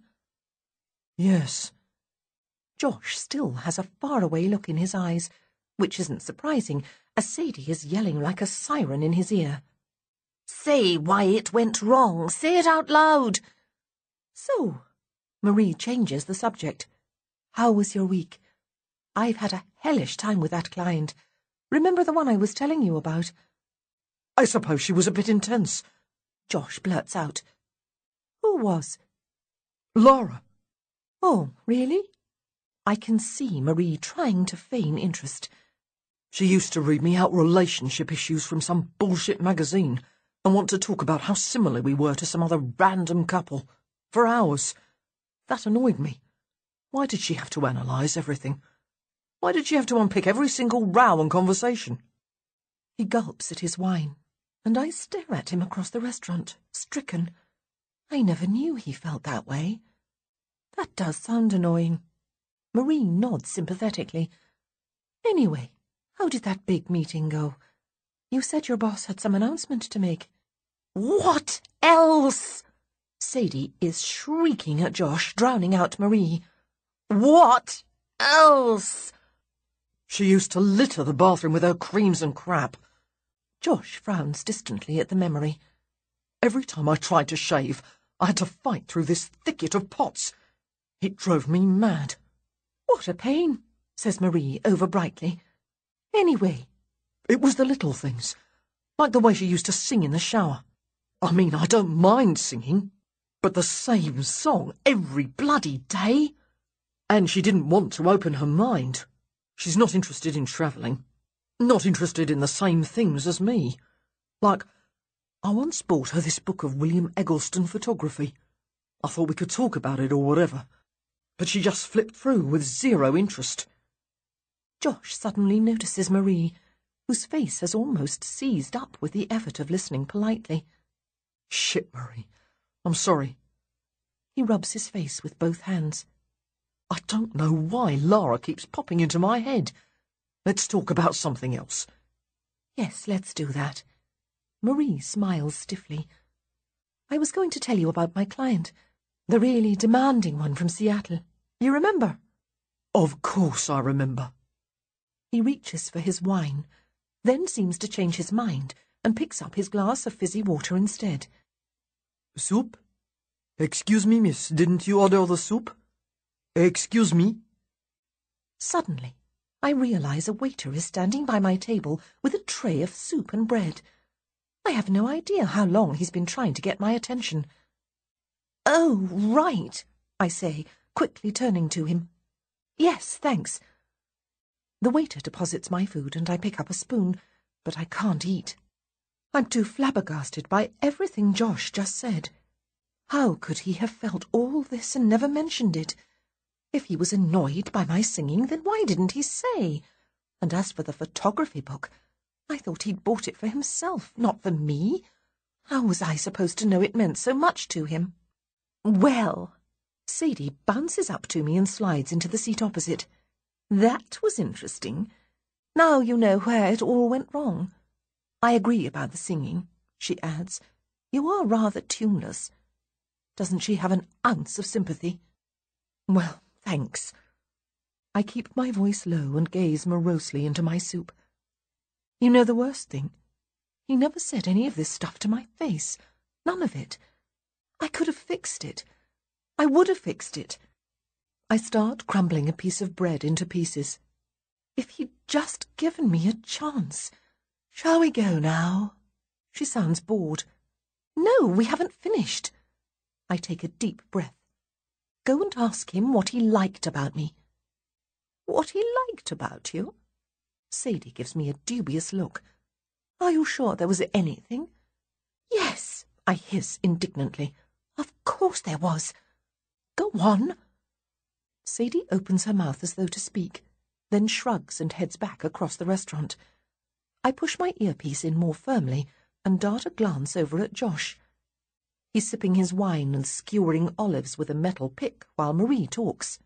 Yes. Josh still has a faraway look in his eyes, which isn't surprising, as Sadie is yelling like a siren in his ear. Say why it went wrong. Say it out loud. So, Marie changes the subject. How was your week? I've had a hellish time with that client. Remember the one I was telling you about? I suppose she was a bit intense. Josh blurts out. Who was? Laura. Oh, really? I can see Marie trying to feign interest. She used to read me out relationship issues from some bullshit magazine and want to talk about how similar we were to some other random couple. For hours. That annoyed me. Why did she have to analyse everything? Why did she have to unpick every single row and conversation? He gulps at his wine, and I stare at him across the restaurant, stricken. I never knew he felt that way. That does sound annoying. Marie nods sympathetically. Anyway, how did that big meeting go? You said your boss had some announcement to make. What else? Sadie is shrieking at Josh, drowning out Marie. What else? She used to litter the bathroom with her creams and crap. Josh frowns distantly at the memory. Every time I tried to shave, I had to fight through this thicket of pots. It drove me mad. What a pain, says Marie over brightly. Anyway. It was the little things, like the way she used to sing in the shower. I mean, I don't mind singing, but the same song every bloody day. And she didn't want to open her mind. She's not interested in travelling. Not interested in the same things as me. Like, I once bought her this book of William Eggleston photography. I thought we could talk about it or whatever. But she just flipped through with zero interest. Josh suddenly notices Marie, whose face has almost seized up with the effort of listening politely. Shit, Marie. I'm sorry. He rubs his face with both hands. I don't know why Lara keeps popping into my head. Let's talk about something else. Yes, let's do that. Marie smiles stiffly. I was going to tell you about my client, the really demanding one from Seattle. You remember? Of course I remember. He reaches for his wine, then seems to change his mind and picks up his glass of fizzy water instead. Soup? Excuse me, miss, didn't you order the soup? Excuse me? Suddenly, I realize a waiter is standing by my table with a tray of soup and bread. I have no idea how long he's been trying to get my attention. Oh, right, I say, quickly turning to him. Yes, thanks. The waiter deposits my food and I pick up a spoon, but I can't eat. I'm too flabbergasted by everything Josh just said. How could he have felt all this and never mentioned it? If he was annoyed by my singing, then why didn't he say? And as for the photography book, I thought he'd bought it for himself, not for me. How was I supposed to know it meant so much to him? Well, Sadie bounces up to me and slides into the seat opposite. That was interesting. Now you know where it all went wrong. I agree about the singing, she adds. You are rather tuneless. Doesn't she have an ounce of sympathy? Well, thanks. I keep my voice low and gaze morosely into my soup. You know the worst thing? He never said any of this stuff to my face. None of it. I could have fixed it. I would have fixed it. I start crumbling a piece of bread into pieces. If he'd just given me a chance. Shall we go now? She sounds bored. No, we haven't finished. I take a deep breath. Go and ask him what he liked about me. What he liked about you? Sadie gives me a dubious look. Are you sure there was anything? Yes, I hiss indignantly. Of course there was. Go on. Sadie opens her mouth as though to speak, then shrugs and heads back across the restaurant. I push my earpiece in more firmly and dart a glance over at Josh. He's sipping his wine and skewering olives with a metal pick while Marie talks.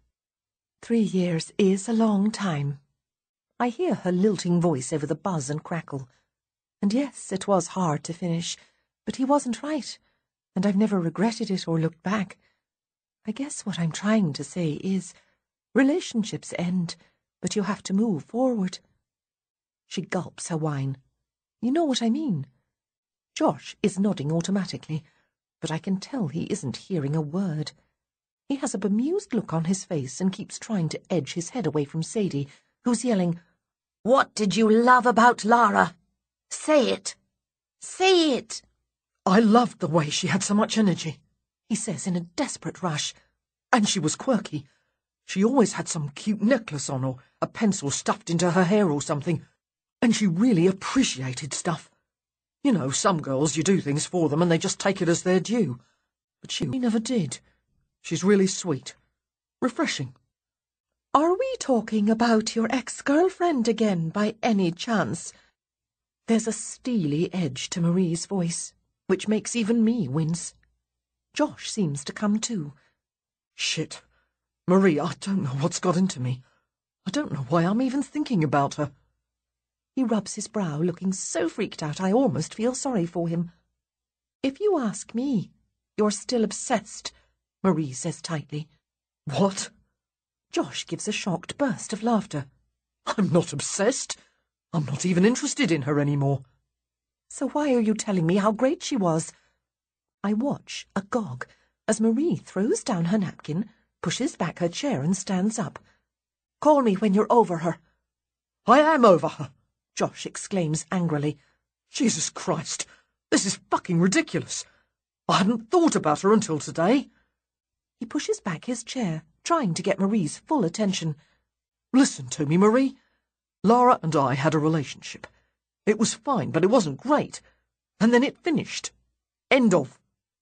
3 years is a long time. I hear her lilting voice over the buzz and crackle. And yes, it was hard to finish, but he wasn't right, and I've never regretted it or looked back. I guess what I'm trying to say is, relationships end, but you have to move forward. She gulps her wine. You know what I mean. Josh is nodding automatically, but I can tell he isn't hearing a word. He has a bemused look on his face and keeps trying to edge his head away from Sadie, who's yelling, "What did you love about Lara? Say it! Say it!" I loved the way she had so much energy, he says in a desperate rush. And she was quirky. She always had some cute necklace on or a pencil stuffed into her hair or something. And she really appreciated stuff. You know, some girls, you do things for them and they just take it as their due. But she never did. She's really sweet. Refreshing. Are we talking about your ex-girlfriend again, by any chance? There's a steely edge to Marie's voice, which makes even me wince. Josh seems to come too. Shit. Marie, I don't know what's got into me. I don't know why I'm even thinking about her. He rubs his brow, looking so freaked out I almost feel sorry for him. If you ask me, you're still obsessed, Marie says tightly. What? Josh gives a shocked burst of laughter. I'm not obsessed. I'm not even interested in her anymore. So why are you telling me how great she was? I watch, agog, as Marie throws down her napkin, pushes back her chair and stands up. "Call me when you're over her." "I am over her," Josh exclaims angrily. "Jesus Christ, this is fucking ridiculous. I hadn't thought about her until today." He pushes back his chair, trying to get Marie's full attention. "Listen to me, Marie. Lara and I had a relationship. It was fine, but it wasn't great. And then it finished. End of."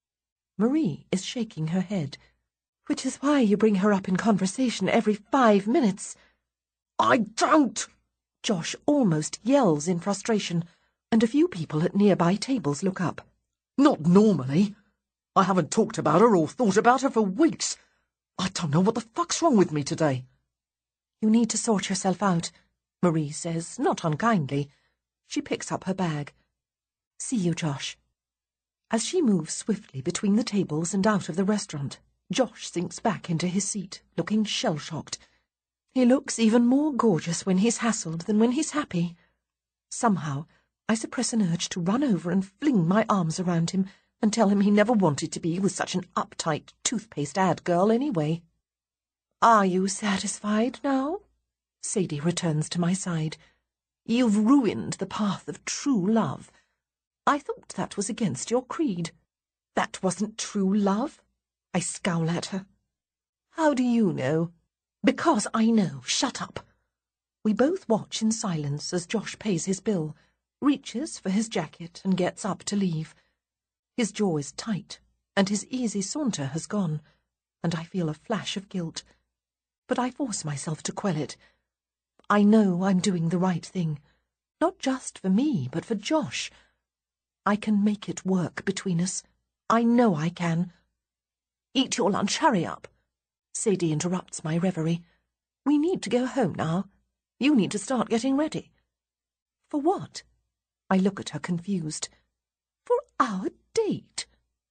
Marie is shaking her head. "Which is why you bring her up in conversation every 5 minutes. "I don't!" Josh almost yells in frustration, and a few people at nearby tables look up. "Not normally. I haven't talked about her or thought about her for weeks. I don't know what the fuck's wrong with me today." "You need to sort yourself out," Marie says, not unkindly. She picks up her bag. "See you, Josh." As she moves swiftly between the tables and out of the restaurant, Josh sinks back into his seat, looking shell-shocked. He looks even more gorgeous when he's hassled than when he's happy. Somehow, I suppress an urge to run over and fling my arms around him and tell him he never wanted to be with such an uptight toothpaste ad girl anyway. "Are you satisfied now?" Sadie returns to my side. "You've ruined the path of true love. I thought that was against your creed." "That wasn't true love?" I scowl at her. "How do you know?" "Because I know. Shut up." We both watch in silence as Josh pays his bill, reaches for his jacket and gets up to leave. His jaw is tight, and his easy saunter has gone, and I feel a flash of guilt. But I force myself to quell it. I know I'm doing the right thing, not just for me, but for Josh. I can make it work between us. I know I can. "Eat your lunch, hurry up." Sadie interrupts my reverie. "We need to go home now. You need to start getting ready." "For what?" I look at her confused. "For our date."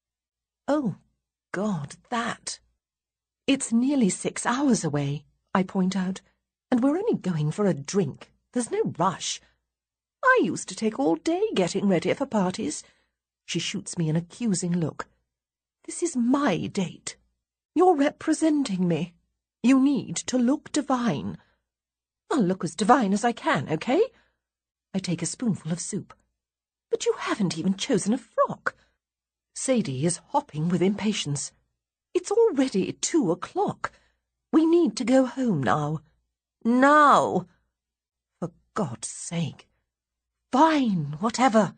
"Oh, God, that." "It's nearly 6 hours away," I point out, "and we're only going for a drink. There's no rush." "I used to take all day getting ready for parties." She shoots me an accusing look. "This is my date. You're representing me. You need to look divine." "I'll look as divine as I can, okay?" I take a spoonful of soup. "But you haven't even chosen a frock." Sadie is hopping with impatience. "It's already 2 o'clock. We need to go home now. Now!" "For God's sake." "Fine, whatever."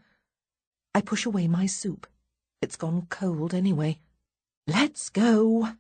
I push away my soup. It's gone cold anyway. "Let's go."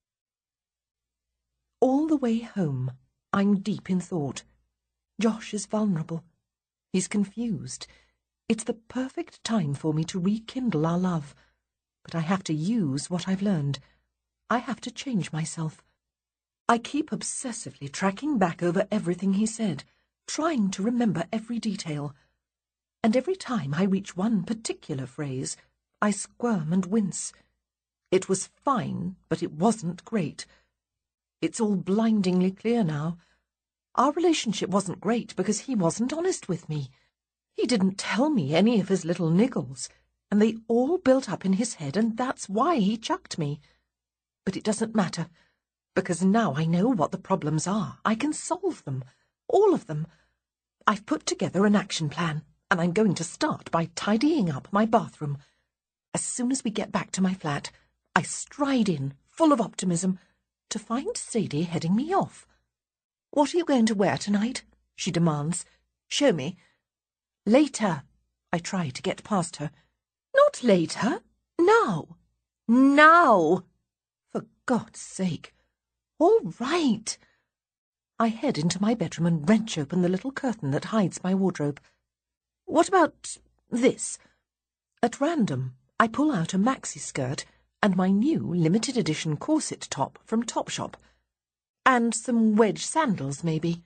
All the way home, I'm deep in thought. Josh is vulnerable. He's confused. It's the perfect time for me to rekindle our love. But I have to use what I've learned. I have to change myself. I keep obsessively tracking back over everything he said, trying to remember every detail. And every time I reach one particular phrase, I squirm and wince. It was fine, but it wasn't great. It's all blindingly clear now. Our relationship wasn't great because he wasn't honest with me. He didn't tell me any of his little niggles, and they all built up in his head, and that's why he chucked me. But it doesn't matter, because now I know what the problems are. I can solve them, all of them. I've put together an action plan, and I'm going to start by tidying up my bathroom. As soon as we get back to my flat, I stride in, full of optimism, to find Sadie heading me off. "What are you going to wear tonight?" she demands. "Show me." "Later." I try to get past her. "Not later. Now. Now. For God's sake." "All right." I head into my bedroom and wrench open the little curtain that hides my wardrobe. "What about this?" At random, I pull out a maxi skirt and my new limited edition corset top from Topshop. And some wedge sandals, maybe.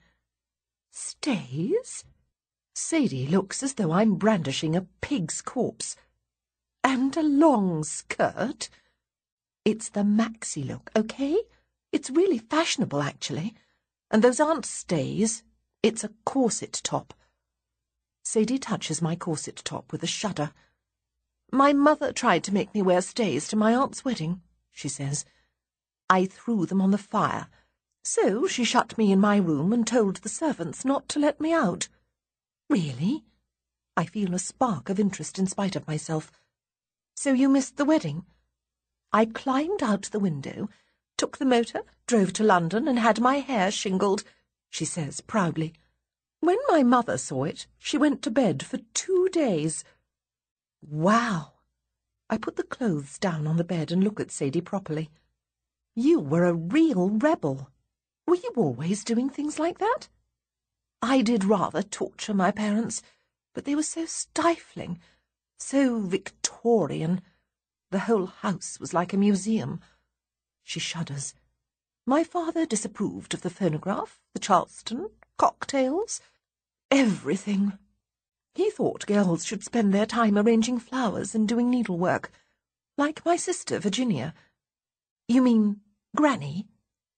"Stays?" Sadie looks as though I'm brandishing a pig's corpse. "And a long skirt?" It's the maxi look, okay? It's really fashionable, actually. And those aren't stays. It's a corset top. Sadie touches my corset top with a shudder. "My mother tried to make me wear stays to my aunt's wedding," she says. I threw them on the fire. So she shut me in my room and told the servants not to let me out. Really? I feel a spark of interest in spite of myself. So you missed the wedding? I climbed out the window, took the motor, drove to London, and had my hair shingled, she says proudly. When my mother saw it, she went to bed for 2 days. Wow! I put the clothes down on the bed and look at Sadie properly. You were a real rebel. Were you always doing things like that? I did rather torture my parents, but they were so stifling, so Victorian. The whole house was like a museum. She shudders. My father disapproved of the phonograph, the Charleston, cocktails, everything. He thought girls should spend their time arranging flowers and doing needlework, like my sister Virginia. You mean Granny?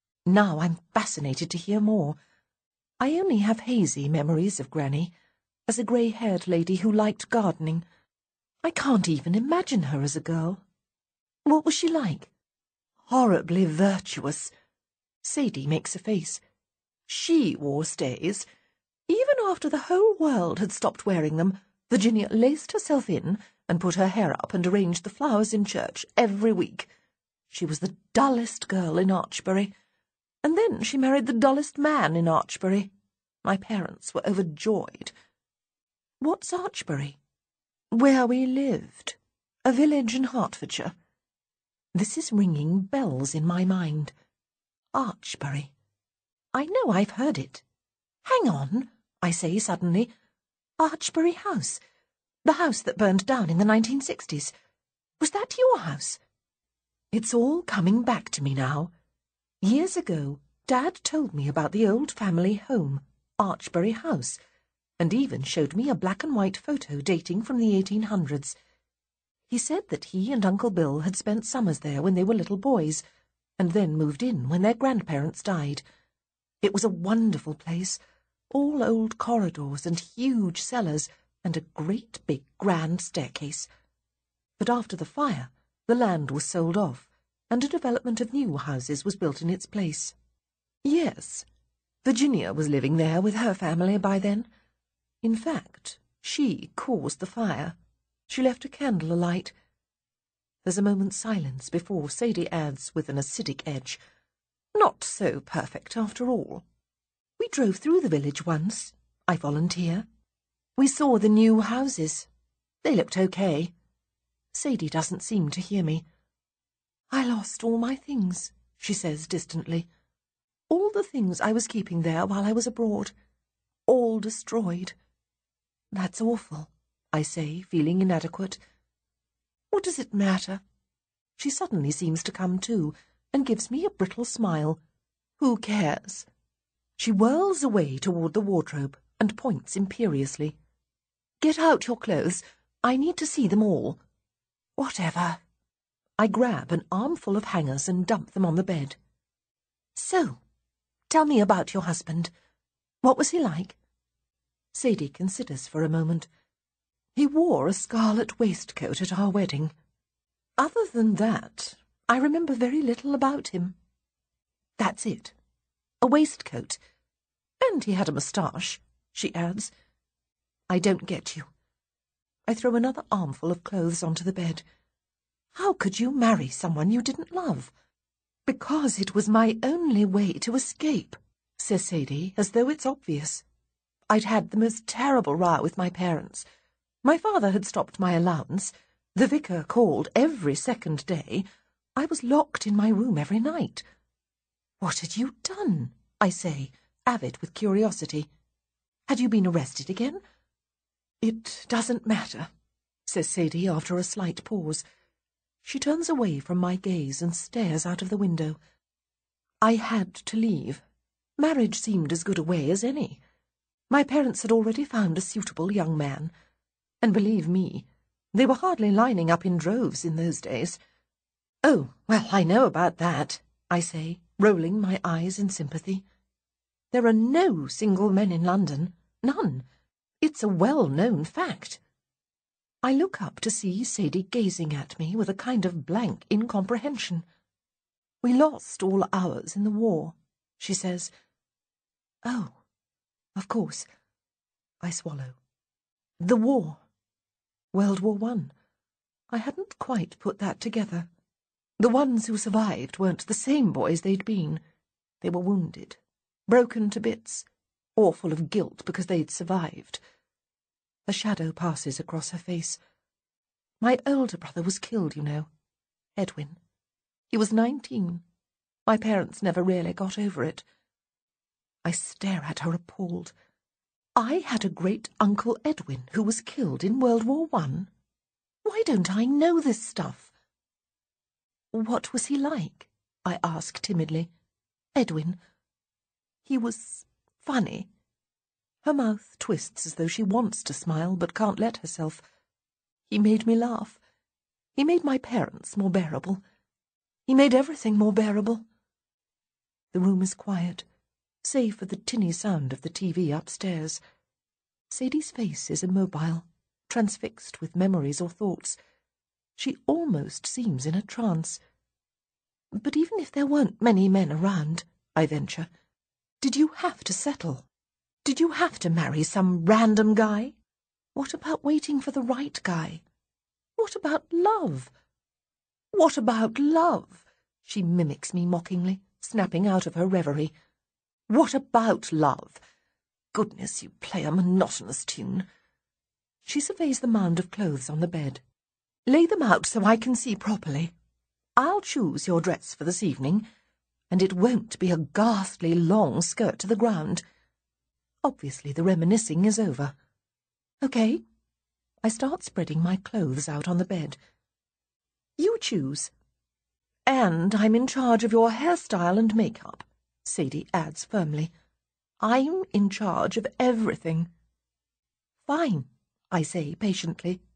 Now I'm fascinated to hear more. I only have hazy memories of Granny, as a grey-haired lady who liked gardening. I can't even imagine her as a girl. What was she like? Horribly virtuous. Sadie makes a face. She wore stays. Even after the whole world had stopped wearing them, Virginia laced herself in and put her hair up and arranged the flowers in church every week. She was the dullest girl in Archbury. And then she married the dullest man in Archbury. My parents were overjoyed. What's Archbury? Where we lived. A village in Hertfordshire. This is ringing bells in my mind. Archbury. I know I've heard it. Hang on, I say suddenly. Archbury House. The house that burned down in the 1960s. Was that your house? It's all coming back to me now. Years ago, Dad told me about the old family home, Archbury House, and even showed me a black-and-white photo dating from the 1800s. He said that he and Uncle Bill had spent summers there when they were little boys, and then moved in when their grandparents died. It was a wonderful place, all old corridors and huge cellars, and a great big grand staircase. But after the fire, the land was sold off, and a development of new houses was built in its place. Yes, Virginia was living there with her family by then. In fact, she caused the fire. She left a candle alight. There's a moment's silence before Sadie adds with an acidic edge, Not so perfect after all. We drove through the village once. I volunteer. We saw the new houses. They looked okay. Sadie doesn't seem to hear me. I lost all my things, she says distantly. All the things I was keeping there while I was abroad. All destroyed. That's awful, I say, feeling inadequate. What does it matter? She suddenly seems to come to, and gives me a brittle smile. Who cares? She whirls away toward the wardrobe and points imperiously. Get out your clothes. I need to see them all. Whatever. I grab an armful of hangers and dump them on the bed. So, tell me about your husband. What was he like? Sadie considers for a moment. He wore a scarlet waistcoat at our wedding. Other than that, I remember very little about him. That's it. A waistcoat. And he had a moustache, she adds. I don't get you. I throw another armful of clothes onto the bed. How could you marry someone you didn't love? Because it was my only way to escape, says Sadie, as though it's obvious. I'd had the most terrible row with my parents. My father had stopped my allowance. The vicar called every second day. I was locked in my room every night. What had you done? I say, avid with curiosity. Had you been arrested again? It doesn't matter, says Sadie after a slight pause. She turns away from my gaze and stares out of the window. I had to leave. Marriage seemed as good a way as any. My parents had already found a suitable young man. And believe me, they were hardly lining up in droves in those days. Oh, well, I know about that, I say, rolling my eyes in sympathy. There are no single men in London. None. It's a well-known fact. I look up to see Sadie gazing at me with a kind of blank incomprehension. We lost all ours in the war, she says. Oh, of course. I swallow. The war. World War I. I hadn't quite put that together. The ones who survived weren't the same boys they'd been. They were wounded, broken to bits, or full of guilt because they'd survived. A shadow passes across her face. My older brother was killed, you know. Edwin. He was 19. My parents never really got over it. I stare at her appalled. I had a great-uncle Edwin who was killed in World War I. Why don't I know this stuff? What was he like? I ask timidly. Edwin. He was funny. Her mouth twists as though she wants to smile but can't let herself. He made me laugh. He made my parents more bearable. He made everything more bearable. The room is quiet, save for the tinny sound of the TV upstairs. Sadie's face is immobile, transfixed with memories or thoughts. She almost seems in a trance. But even if there weren't many men around, I venture, did you have to settle? Did you have to marry some random guy? What about waiting for the right guy? What about love? What about love? She mimics me mockingly, snapping out of her reverie. What about love? Goodness, you play a monotonous tune. She surveys the mound of clothes on the bed. Lay them out so I can see properly. I'll choose your dress for this evening, and it won't be a ghastly long skirt to the ground. Obviously the reminiscing is over. Okay. I start spreading my clothes out on the bed. You choose. And I'm in charge of your hairstyle and makeup, Sadie adds firmly. I'm in charge of everything. Fine, I say patiently.